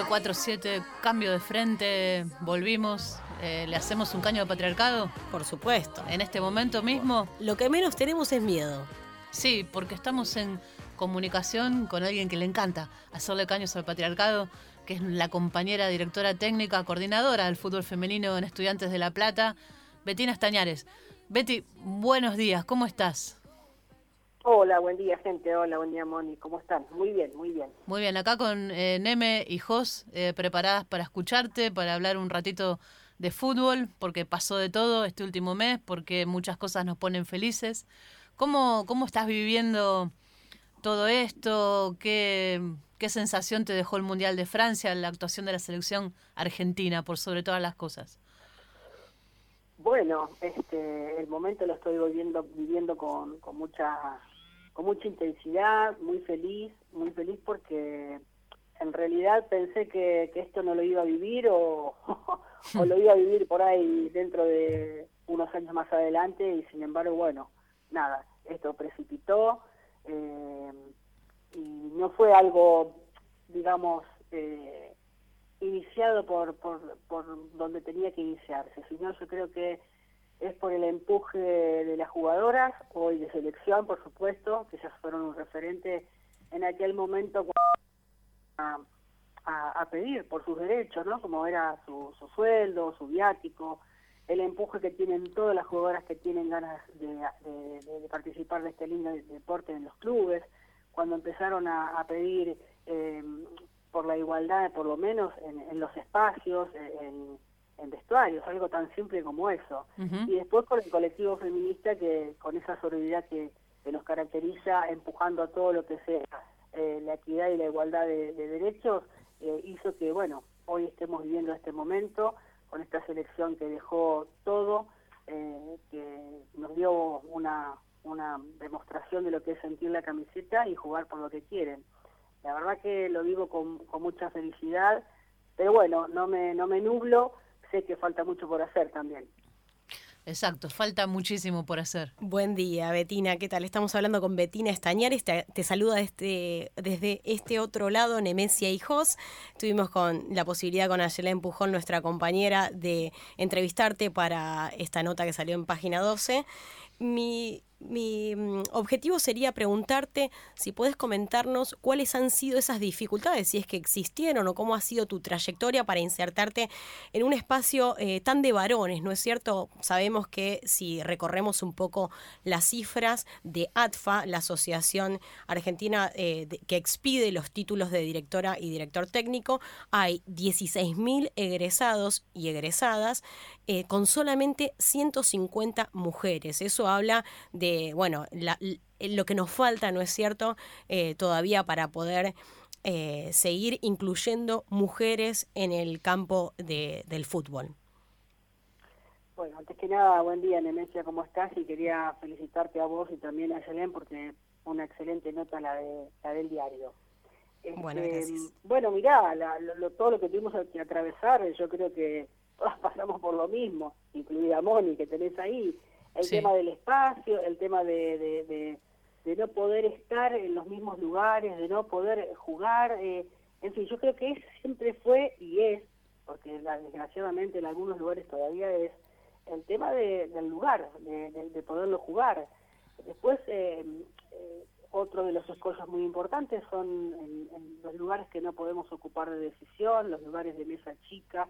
947, cambio de frente, volvimos, le hacemos un caño de patriarcado. Por supuesto. En este momento mismo. Lo que menos tenemos es miedo. Sí, porque estamos en comunicación con alguien que le encanta hacerle caños al patriarcado, que es la compañera directora técnica, coordinadora del fútbol femenino en Estudiantes de La Plata, Bettina Estañares. Betty, buenos días, ¿cómo estás? Hola, buen día, gente. Hola, buen día, Moni. ¿Cómo están? Muy bien, muy bien. Muy bien, acá con Neme y Jos, preparadas para escucharte, para hablar un ratito de fútbol, porque pasó de todo este último mes, porque muchas cosas nos ponen felices. ¿Cómo estás viviendo todo esto? ¿Qué sensación te dejó el Mundial de Francia, la actuación de la selección argentina, por sobre todas las cosas? Bueno, el momento lo estoy viviendo con mucha intensidad, muy feliz porque en realidad pensé que esto no lo iba a vivir o lo iba a vivir por ahí dentro de unos años más adelante, y sin embargo, bueno, nada, esto precipitó y no fue algo, digamos, iniciado por donde tenía que iniciarse, sino yo creo que es por el empuje de las jugadoras, hoy de selección, por supuesto, que ellas fueron un referente en aquel momento a pedir por sus derechos, ¿no? Como era su sueldo, su viático, el empuje que tienen todas las jugadoras que tienen ganas de participar de este lindo deporte en los clubes, cuando empezaron a pedir por la igualdad, por lo menos en los espacios, en vestuarios, algo tan simple como eso. Uh-huh. Y después con el colectivo feminista, que con esa sororidad que nos caracteriza, empujando a todo lo que sea la equidad y la igualdad de derechos, hizo que, bueno, hoy estemos viviendo este momento con esta selección que dejó todo, que nos dio una demostración de lo que es sentir la camiseta y jugar por lo que quieren. La verdad que lo vivo con mucha felicidad, pero bueno, no me nublo, sé que falta mucho por hacer también. Exacto, falta muchísimo por hacer. Buen día, Bettina, ¿qué tal? Estamos hablando con Bettina Estañares, te saluda desde este otro lado, Nemesia y Jos. Tuvimos con la posibilidad con Ayelén Pujol, nuestra compañera, de entrevistarte para esta nota que salió en Página 12. Mi objetivo sería preguntarte si podés comentarnos cuáles han sido esas dificultades, si es que existieron, o cómo ha sido tu trayectoria para insertarte en un espacio tan de varones, ¿no es cierto? Sabemos que si recorremos un poco las cifras de ATFA, la Asociación Argentina que expide los títulos de directora y director técnico, hay 16.000 egresados y egresadas con solamente 150 mujeres. Eso habla de, bueno, lo que nos falta, ¿no es cierto?, todavía para poder seguir incluyendo mujeres en el campo del fútbol. Bueno, antes que nada, buen día, Nemesia, ¿cómo estás? Y quería felicitarte a vos y también a Yelén, porque una excelente nota la del diario. Bueno, gracias. Bueno, mirá, todo lo que tuvimos que atravesar, yo creo que todas pasamos por lo mismo, incluida Moni, que tenés ahí. El tema del espacio, el tema de no poder estar en los mismos lugares, de no poder jugar, en fin, yo creo que ese siempre fue y es, porque desgraciadamente en algunos lugares todavía es, el tema del lugar, de poderlo jugar. Después, otro de los escollos muy importantes son en los lugares que no podemos ocupar de decisión, los lugares de mesa chica.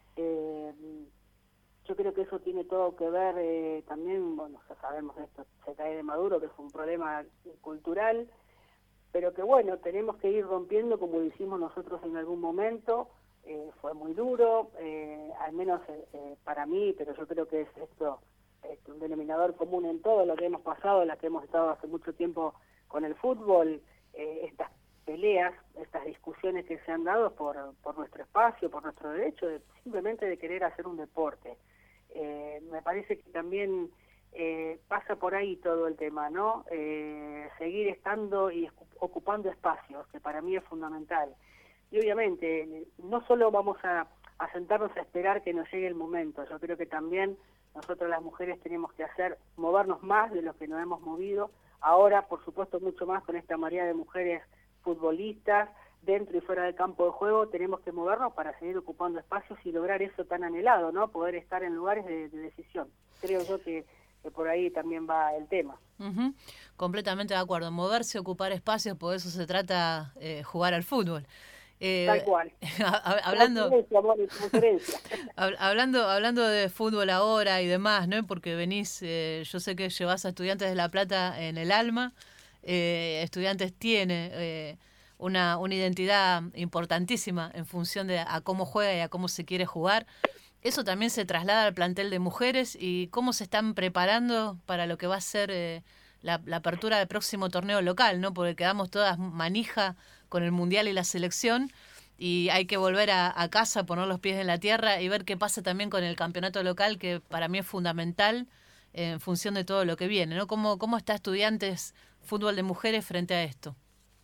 Yo creo que eso tiene todo que ver también, bueno, ya sabemos esto, se cae de Maduro, que es un problema cultural, pero que bueno, tenemos que ir rompiendo como lo hicimos nosotros en algún momento. Fue muy duro, al menos para mí, pero yo creo que es esto un denominador común en todo lo que hemos pasado, en la que hemos estado hace mucho tiempo con el fútbol, estas peleas, estas discusiones que se han dado por nuestro espacio, por nuestro derecho, simplemente de querer hacer un deporte. Me parece que también pasa por ahí todo el tema, ¿no? Seguir estando y ocupando espacios, que para mí es fundamental. Y obviamente, no solo vamos a sentarnos a esperar que nos llegue el momento, yo creo que también nosotros las mujeres tenemos que movernos más de lo que nos hemos movido, ahora por supuesto mucho más con esta marea de mujeres futbolistas, dentro y fuera del campo de juego tenemos que movernos para seguir ocupando espacios y lograr eso tan anhelado, ¿no? Poder estar en lugares de decisión. Creo yo que por ahí también va el tema. Uh-huh. Completamente de acuerdo. Moverse, ocupar espacios, por eso se trata jugar al fútbol. Tal cual. Hablando de fútbol ahora y demás, ¿no? Porque venís, yo sé que llevas a Estudiantes de La Plata en el alma. Estudiantes tiene una identidad importantísima en función de a cómo juega y a cómo se quiere jugar. Eso también se traslada al plantel de mujeres y cómo se están preparando para lo que va a ser la apertura del próximo torneo local, ¿no? Porque quedamos todas manija con el Mundial y la selección y hay que volver a casa, poner los pies en la tierra y ver qué pasa también con el campeonato local, que para mí es fundamental en función de todo lo que viene, ¿no? ¿Cómo está Estudiantes Fútbol de Mujeres frente a esto?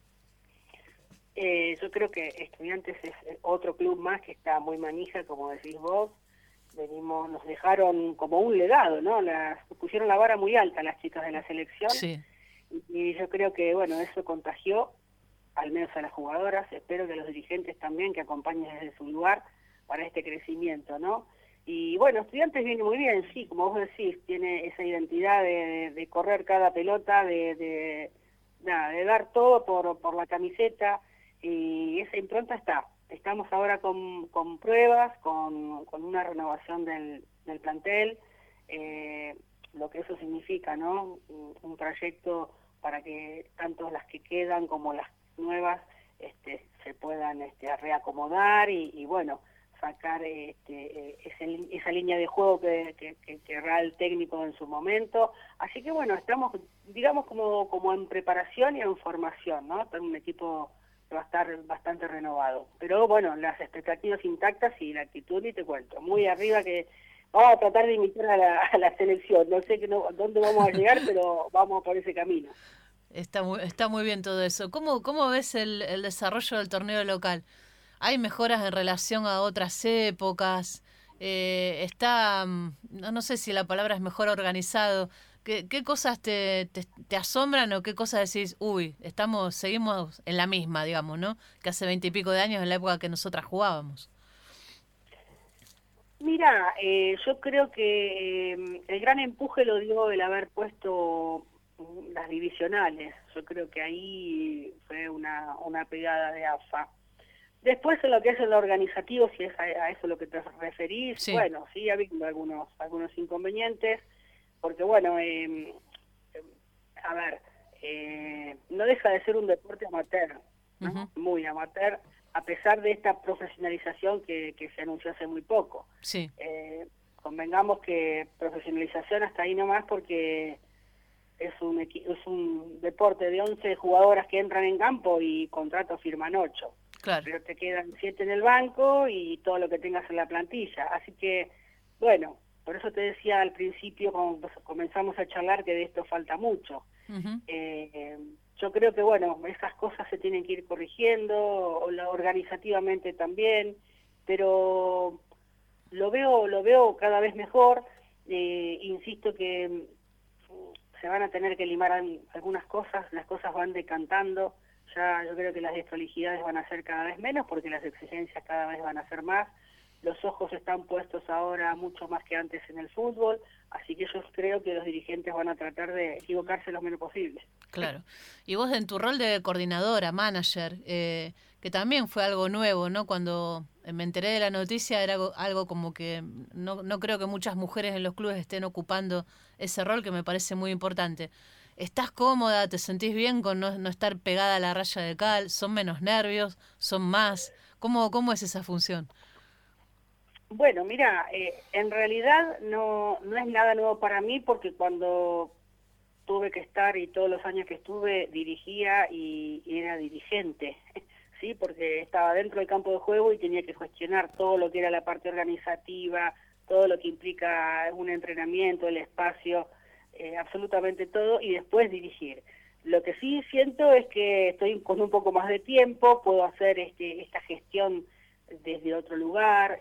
Yo creo que Estudiantes es otro club más que está muy manija, como decís vos. Nos dejaron como un legado, ¿no? Pusieron la vara muy alta las chicas de la selección. Sí. Y yo creo que, bueno, eso contagió, al menos a las jugadoras, espero que a los dirigentes también, que acompañen desde su lugar para este crecimiento, ¿no? Y bueno, Estudiantes viene muy bien, sí, como vos decís, tiene esa identidad de correr cada pelota, de dar todo por la camiseta, y esa impronta está. Estamos ahora con pruebas, con una renovación del plantel, lo que eso significa, ¿no? Un trayecto para que tanto las que quedan como las nuevas se puedan reacomodar y bueno, sacar esa línea de juego que querrá el técnico en su momento. Así que bueno, estamos, digamos, como en preparación y en formación, ¿no? Un equipo va a estar bastante renovado. Pero bueno, las expectativas intactas y la actitud, ni te cuento. Muy arriba, que vamos a tratar de imitar a la selección. No sé dónde vamos a llegar, pero vamos por ese camino. Está muy bien todo eso. ¿Cómo ves el desarrollo del torneo local? ¿Hay mejoras en relación a otras épocas? Está, no sé si la palabra es mejor organizado. ¿Qué cosas te asombran o qué cosas decís, seguimos en la misma, digamos, ¿no? Que hace 20 y pico de años, en la época que nosotras jugábamos. Mira, yo creo que el gran empuje lo dio el haber puesto las divisionales. Yo creo que ahí fue una pegada de AFA. Después, en lo que es en lo organizativo, si es a eso lo que te referís, sí. Bueno, sí, ha habido algunos inconvenientes, porque bueno, no deja de ser un deporte amateur, ¿no? Uh-huh. Muy amateur, a pesar de esta profesionalización que se anunció hace muy poco. Sí. Convengamos que profesionalización hasta ahí nomás, porque es un deporte de 11 jugadoras que entran en campo y contratos firman 8. Claro. Pero te quedan 7 en el banco y todo lo que tengas en la plantilla. Así que, bueno, por eso te decía al principio, cuando comenzamos a charlar, que de esto falta mucho. Uh-huh. Yo creo que, bueno, esas cosas se tienen que ir corrigiendo, organizativamente también, pero lo veo cada vez mejor. Insisto que se van a tener que limar algunas cosas, las cosas van decantando. Ya yo creo que las desprolijidades van a ser cada vez menos, porque las exigencias cada vez van a ser más. Los ojos están puestos ahora mucho más que antes en el fútbol, así que yo creo que los dirigentes van a tratar de equivocarse lo menos posible. Claro. Y vos, en tu rol de coordinadora, manager, que también fue algo nuevo, ¿no? Cuando me enteré de la noticia era algo como que no creo que muchas mujeres en los clubes estén ocupando ese rol, que me parece muy importante. ¿Estás cómoda? ¿Te sentís bien con no estar pegada a la raya de cal? ¿Son menos nervios? ¿Son más? ¿Cómo es esa función? Bueno, mira, en realidad no es nada nuevo para mí, porque cuando tuve que estar y todos los años que estuve dirigía y era dirigente, ¿sí? Porque estaba dentro del campo de juego y tenía que gestionar todo lo que era la parte organizativa, todo lo que implica un entrenamiento, el espacio, absolutamente todo, y después dirigir. Lo que sí siento es que estoy con un poco más de tiempo, puedo hacer esta gestión desde otro lugar,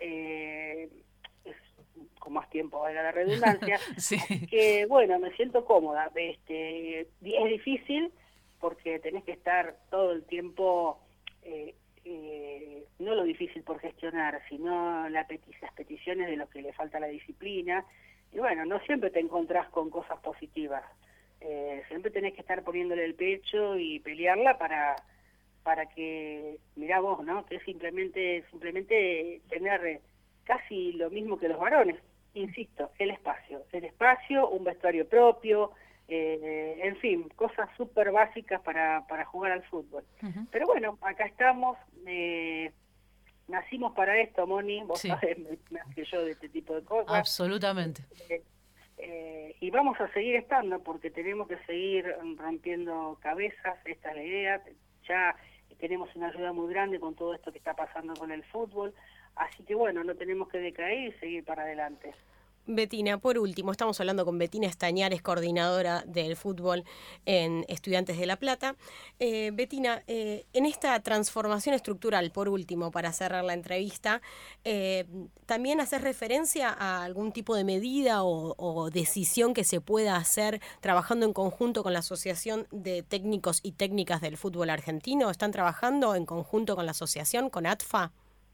con más tiempo, valga la redundancia. Sí. Así que bueno, me siento cómoda. Es difícil porque tenés que estar todo el tiempo no lo difícil por gestionar, sino las peticiones de los que le falta la disciplina. Y bueno, no siempre te encontrás con cosas positivas. Siempre tenés que estar poniéndole el pecho y pelearla para que, mirá vos, ¿no? Que es simplemente tener casi lo mismo que los varones. Insisto, el espacio, un vestuario propio, en fin, cosas súper básicas para jugar al fútbol. Ujú. Pero bueno, acá estamos, nacimos para esto, Moni, vos Sí. sabés más que yo de este tipo de cosas. Absolutamente. Y vamos a seguir estando porque tenemos que seguir rompiendo cabezas, esta es la idea. Ya tenemos una ayuda muy grande con todo esto que está pasando con el fútbol, así que bueno, no tenemos que decaer y seguir para adelante. Betina, por último, estamos hablando con Betina Estañares, coordinadora del fútbol en Estudiantes de La Plata. Betina, en esta transformación estructural, por último, para cerrar la entrevista, ¿también haces referencia a algún tipo de medida o decisión que se pueda hacer trabajando en conjunto con la Asociación de Técnicos y Técnicas del Fútbol Argentino? ¿Están trabajando en conjunto con la asociación, con ATFA?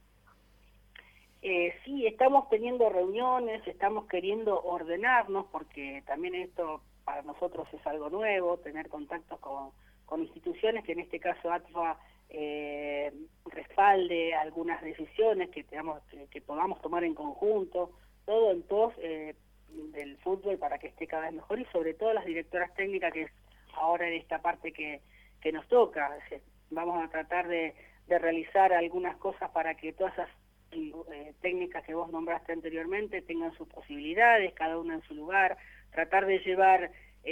Sí, estamos teniendo reuniones, estamos queriendo ordenarnos, porque también esto para nosotros es algo nuevo, tener contactos con instituciones, que en este caso ATFA respalde algunas decisiones que podamos tomar en conjunto, todo en pos del fútbol para que esté cada vez mejor, y sobre todo las directoras técnicas, que es ahora en esta parte que nos toca. Vamos a tratar de realizar algunas cosas para que todas esas técnicas que vos nombraste anteriormente tengan sus posibilidades, cada una en su lugar, tratar de llevar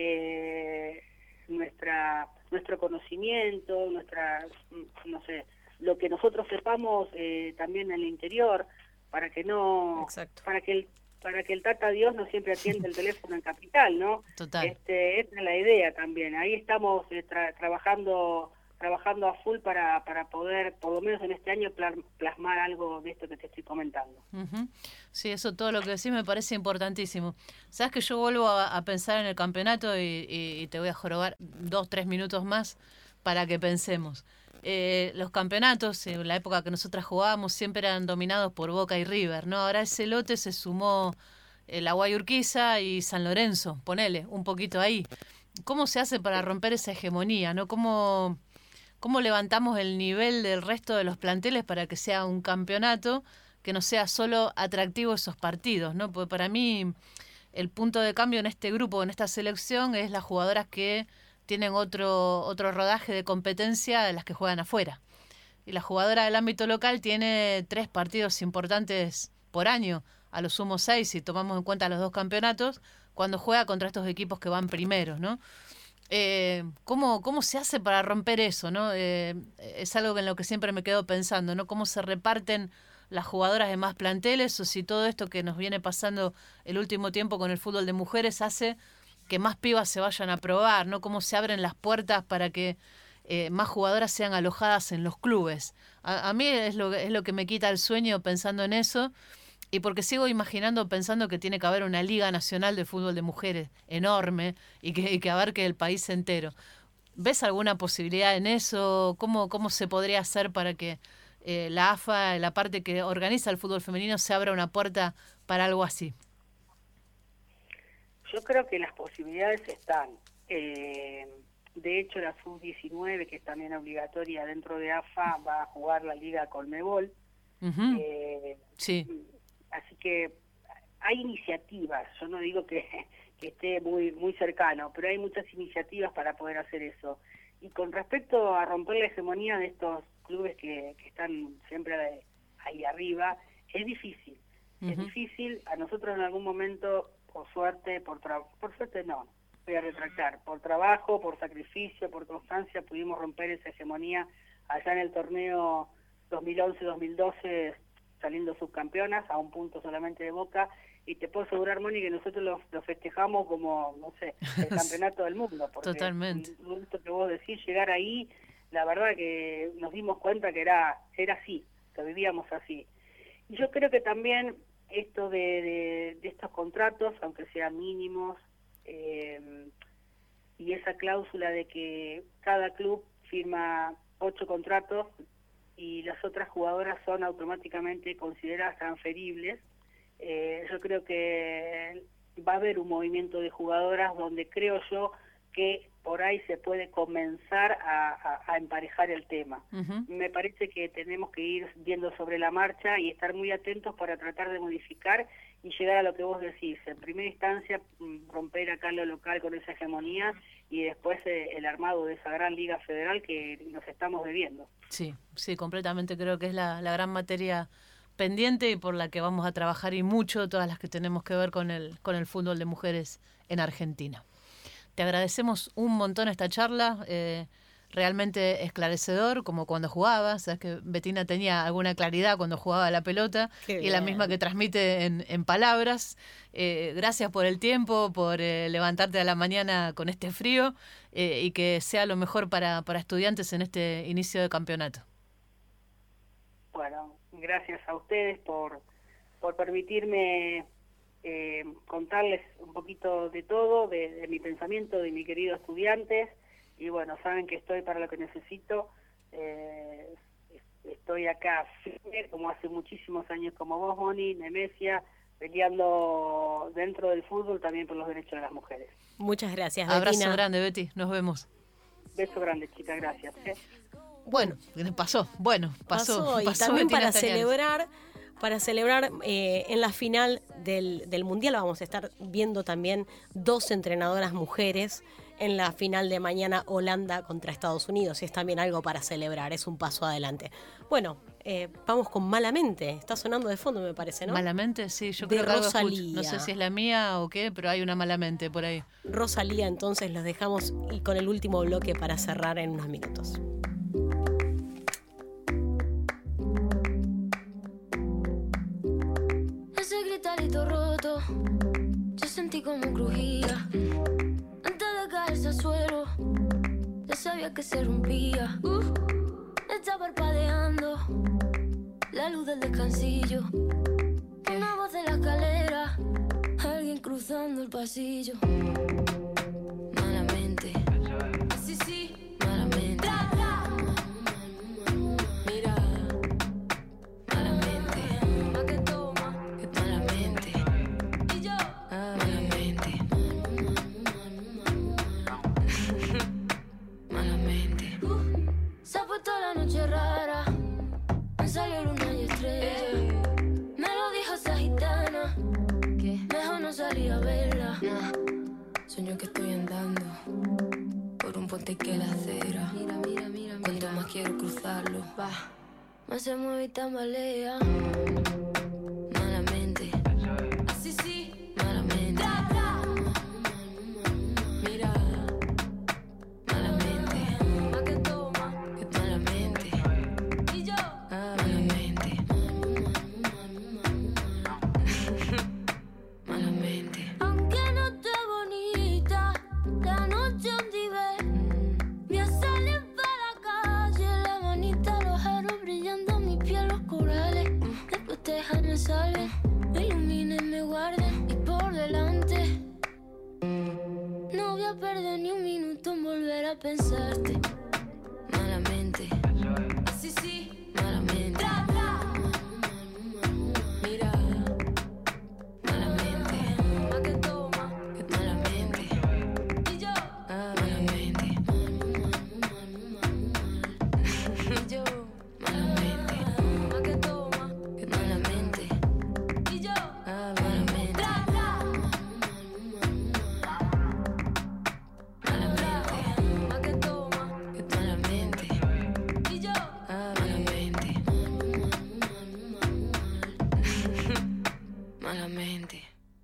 nuestro conocimiento, no sé, lo que nosotros sepamos también en el interior, para que Exacto. para que el Tata Dios no siempre atienda el teléfono en Capital, ¿no? Total. Esta es la idea también. Ahí estamos trabajando a full para poder, por lo menos en este año, plasmar algo de esto que te estoy comentando. Ujú. Sí, eso, todo lo que decís me parece importantísimo. Sabes que yo vuelvo a pensar en el campeonato y te voy a jorobar 2-3 minutos más para que pensemos. Los campeonatos, en la época que nosotras jugábamos, siempre eran dominados por Boca y River, ¿no? Ahora a ese lote se sumó la Guayurquiza y San Lorenzo, ponele, un poquito ahí. ¿Cómo se hace para romper esa hegemonía, no? ¿Cómo levantamos el nivel del resto de los planteles para que sea un campeonato que no sea solo atractivo esos partidos, ¿no? Porque para mí el punto de cambio en este grupo, en esta selección, es las jugadoras que tienen otro rodaje de competencia de las que juegan afuera. Y la jugadora del ámbito local tiene 3 partidos importantes por año, a lo sumo 6 si tomamos en cuenta los 2 campeonatos, cuando juega contra estos equipos que van primeros, ¿no? ¿Cómo se hace para romper eso, ¿no? Es algo en lo que siempre me quedo pensando, ¿no? ¿Cómo se reparten las jugadoras de más planteles, o si todo esto que nos viene pasando el último tiempo con el fútbol de mujeres hace que más pibas se vayan a probar, ¿no? ¿Cómo se abren las puertas para que más jugadoras sean alojadas en los clubes? A mí es lo que me quita el sueño pensando en eso. Y porque sigo pensando que tiene que haber una Liga Nacional de Fútbol de Mujeres enorme y que abarque el país entero. ¿Ves alguna posibilidad en eso? ¿Cómo se podría hacer para que la AFA, la parte que organiza el fútbol femenino, se abra una puerta para algo así? Yo creo que las posibilidades están. De hecho, la Sub-19, que es también obligatoria dentro de AFA, va a jugar la Liga Conmebol. Uh-huh. Sí. Así que hay iniciativas, yo no digo que esté muy cercano, pero hay muchas iniciativas para poder hacer eso. Y con respecto a romper la hegemonía de estos clubes que están siempre ahí arriba, es difícil. Uh-huh. Es difícil. A nosotros en algún momento, por suerte no, voy a retractar, por trabajo, por sacrificio, por constancia, pudimos romper esa hegemonía allá en el torneo 2011-2012, saliendo subcampeonas a un punto solamente de Boca, y te puedo asegurar, Moni, que nosotros lo festejamos como, no sé, el campeonato del mundo, porque totalmente. Esto que vos decís, llegar ahí, la verdad que nos dimos cuenta que era así, que vivíamos así. Y yo creo que también esto de estos contratos, aunque sean mínimos, y esa cláusula de que cada club firma 8 contratos, y las otras jugadoras son automáticamente consideradas transferibles. Yo creo que va a haber un movimiento de jugadoras donde creo yo que por ahí se puede comenzar a emparejar el tema. Me parece que tenemos que ir viendo sobre la marcha y estar muy atentos para tratar de modificar y llegar a lo que vos decís. En primera instancia, romper acá lo local con esa hegemonía y después el armado de esa gran liga federal que nos estamos debiendo. Sí, completamente creo que es la gran materia pendiente y por la que vamos a trabajar y mucho todas las que tenemos que ver con el fútbol de mujeres en Argentina. Te agradecemos un montón esta charla, realmente esclarecedor, como cuando jugaba. Sabes que Bettina tenía alguna claridad cuando jugaba a la pelota y la misma que transmite en palabras. Gracias por el tiempo, por levantarte a la mañana con este frío y que sea lo mejor para estudiantes en este inicio de campeonato. Bueno, gracias a ustedes por permitirme contarles un poquito de todo, de mi pensamiento, de mi querido estudiantes, y bueno, saben que estoy para lo que necesito. Estoy acá firme, como hace muchísimos años, como vos, Moni, Nemesia, peleando dentro del fútbol también por los derechos de las mujeres. Muchas gracias, Bettina. Abrazo grande, Betty, nos vemos. Beso grande, chicas, gracias. Bueno, pasó y también para celebrar en la final del Mundial vamos a estar viendo también 2 entrenadoras mujeres en la final de mañana, Holanda contra Estados Unidos. Es también algo para celebrar, es un paso adelante. Bueno, vamos con Malamente. Está sonando de fondo, me parece, ¿no? Malamente, sí, yo de creo que Rosalía. No sé si es la mía o qué, pero hay una Malamente por ahí. Rosalía, entonces los dejamos y con el último bloque para cerrar en unos minutos. Ese gritarito roto, yo sentí como crujía. Antes de caerse al suelo, ya sabía que se rompía. Está parpadeando la luz del descansillo. Una voz de la escalera, alguien cruzando el pasillo. Malamente, sí, sí, malamente. Mira, malamente, pa' que toma, que malamente. Y yo, malamente. Malamente. Se ha puesto la noche rara, me salió luna y estrella. Me lo dijo esa gitana, que mejor no salir a verla. Sueño que estoy andando por un puente que la acera. Mira. Cuanto más quiero cruzarlo, más se mueve y tambalea. Malamente, así sí, malamente. Mira, malamente, pa' que toma, que malamente. Y yo, malamente. Malamente. Aunque no esté bonita, la noche donde ve, voy a salir para la calle, la manita, los aros brillando, mi piel, los corales. Después déjame salir, me iluminen, me guarden y por delante. No voy a perder ni un minuto en volver a pensarte. Malamente, así sí, malamente. Mira, malamente, pa' que toma, que malamente. Y yo, malamente. Y yo, malamente, pa' que toma, que malamente. Y yo, malamente. Malamente, pa' que toma, que malamente. Y yo, malamente. Malamente.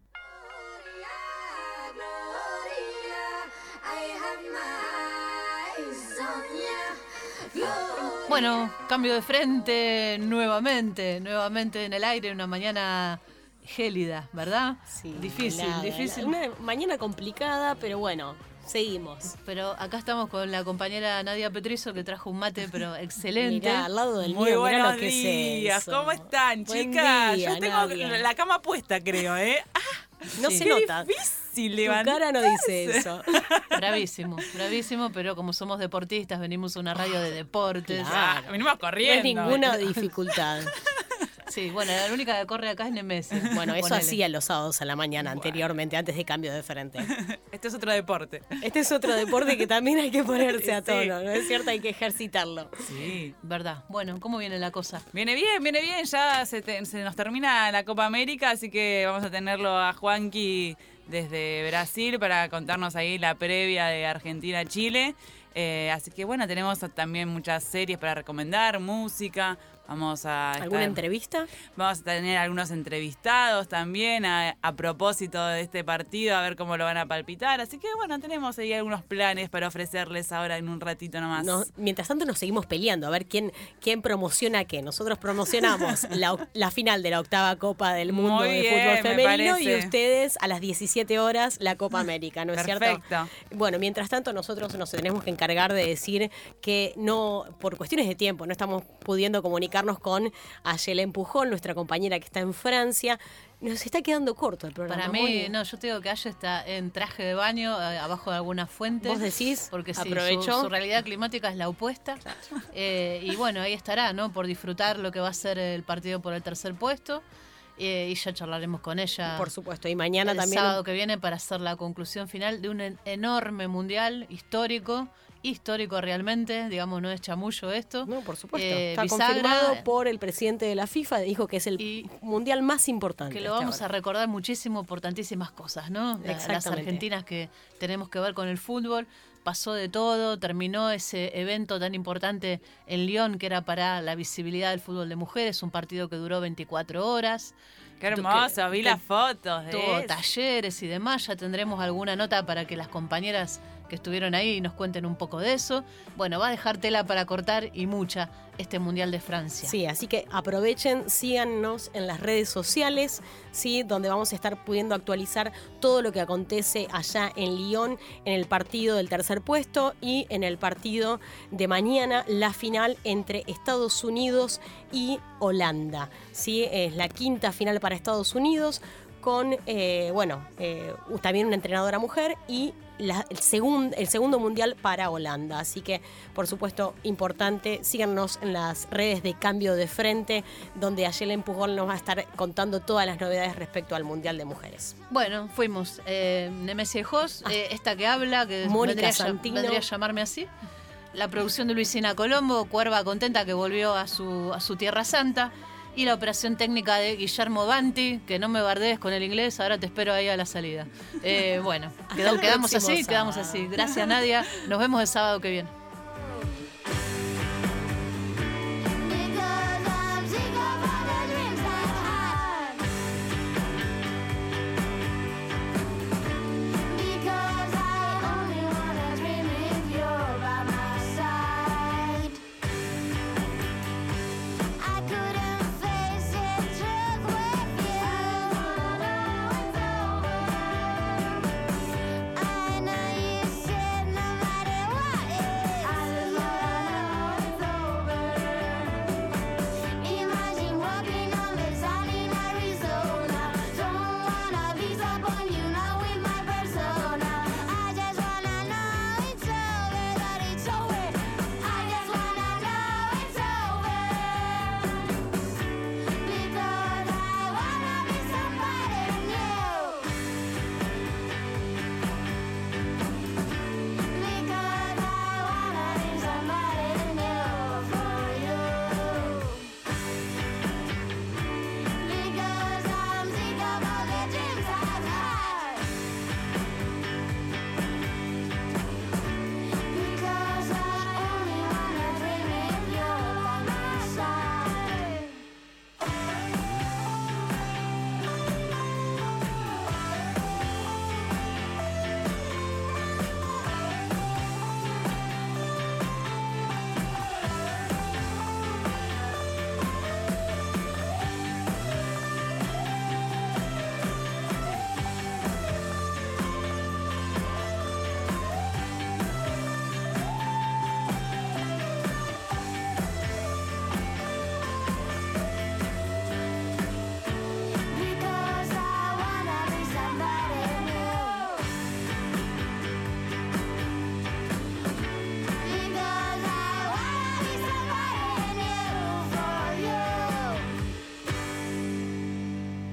Bueno, cambio de frente nuevamente en el aire, una mañana gélida, ¿verdad? Sí, difícil. Una mañana complicada, pero bueno, seguimos. Pero acá estamos con la compañera Nadia Petrizo, que trajo un mate, pero excelente. Mirá, al lado del Muy mío, mirá buenos lo que días, es eso. ¿cómo están, Buen chicas? día, Yo tengo Nadia. la cama puesta, creo, ¿eh? No Sí. se Qué nota. difícil si Tu levantás. cara no dice eso. Bravísimo, bravísimo, pero como somos deportistas, venimos a una radio de deportes. Claro. Venimos No corriendo. es ninguna dificultad. Sí, bueno, la única que corre acá es Nemesis. Bueno, eso Ponele. hacía los sábados a la mañana anteriormente, antes de cambio de frente. Este es otro deporte. Este es otro deporte que también hay que ponerse a Sí. tono, ¿no es cierto? Hay que ejercitarlo. Sí. Verdad. Bueno, ¿cómo viene la cosa? Viene bien. Ya se nos termina la Copa América, así que vamos a tenerlo a Juanqui desde Brasil para contarnos ahí la previa de Argentina-Chile. Así que bueno, tenemos también muchas series para recomendar, música. Vamos a ¿Alguna entrevista? Vamos a tener algunos entrevistados también a propósito de este partido, a ver cómo lo van a palpitar. Así que bueno, tenemos ahí algunos planes para ofrecerles ahora en un ratito nomás. Mientras tanto nos seguimos peleando a ver quién promociona qué. Nosotros promocionamos la final de la 8ª Copa del Mundo Muy de bien, fútbol me femenino y parece. ustedes a las 17 horas la Copa América, ¿no es cierto? Perfecto. Bueno, mientras tanto nosotros nos tenemos que encargar de decir que no, por cuestiones de tiempo, no estamos pudiendo comunicarnos con Ayelen Pujol, nuestra compañera que está en Francia. Nos está quedando corto el programa. Para mí, Moni. no, yo te digo que Aye está en traje de baño, abajo de alguna fuente. ¿Vos decís? Porque sí, ¿Aprovechó? su realidad climática es la opuesta. Y bueno, ahí estará, ¿no? Por disfrutar lo que va a ser el partido por el tercer puesto. Y ya charlaremos con ella. Por supuesto, y mañana el también. sábado que viene para hacer la conclusión final de un enorme mundial histórico realmente, digamos, no es chamullo esto. No, por supuesto. Está bisagra, confirmado por el presidente de la FIFA, dijo que es el mundial más importante. que lo vamos a recordar muchísimo por tantísimas cosas, ¿no? Las Exactamente. argentinas que tenemos que ver con el fútbol. Pasó de todo, terminó ese evento tan importante en Lyon que era para la visibilidad del fútbol de mujeres, un partido que duró 24 horas. Qué hermoso, vi las fotos de Tuvo eso. talleres y demás, ya tendremos alguna nota para que las compañeras que estuvieron ahí nos cuenten un poco de eso. Bueno, va a dejar tela para cortar y mucha este Mundial de Francia. Sí, así que aprovechen, síganos en las redes sociales, ¿sí? Donde vamos a estar pudiendo actualizar todo lo que acontece allá en Lyon, en el partido del tercer puesto y en el partido de mañana, la final entre Estados Unidos y Holanda. ¿Sí? Es la 5ª final para Estados Unidos con, también una entrenadora mujer y el segundo mundial para Holanda. Así que, por supuesto, importante, síganos en las redes de Cambio de Frente, donde Ayelen Pujol nos va a estar contando todas las novedades respecto al Mundial de Mujeres. Bueno, fuimos Nemesis Jos, esta que habla, que Mónica Santino. vendría a llamarme así. La producción de Luisina Colombo, Cuerva Contenta, que volvió a su Tierra Santa. Y la operación técnica de Guillermo Banti, que no me bardees con el inglés, ahora te espero ahí a la salida. Bueno, Hasta el quedamos próximo así, quedamos sábado. así. Gracias, Nadia. Nos vemos el sábado que viene.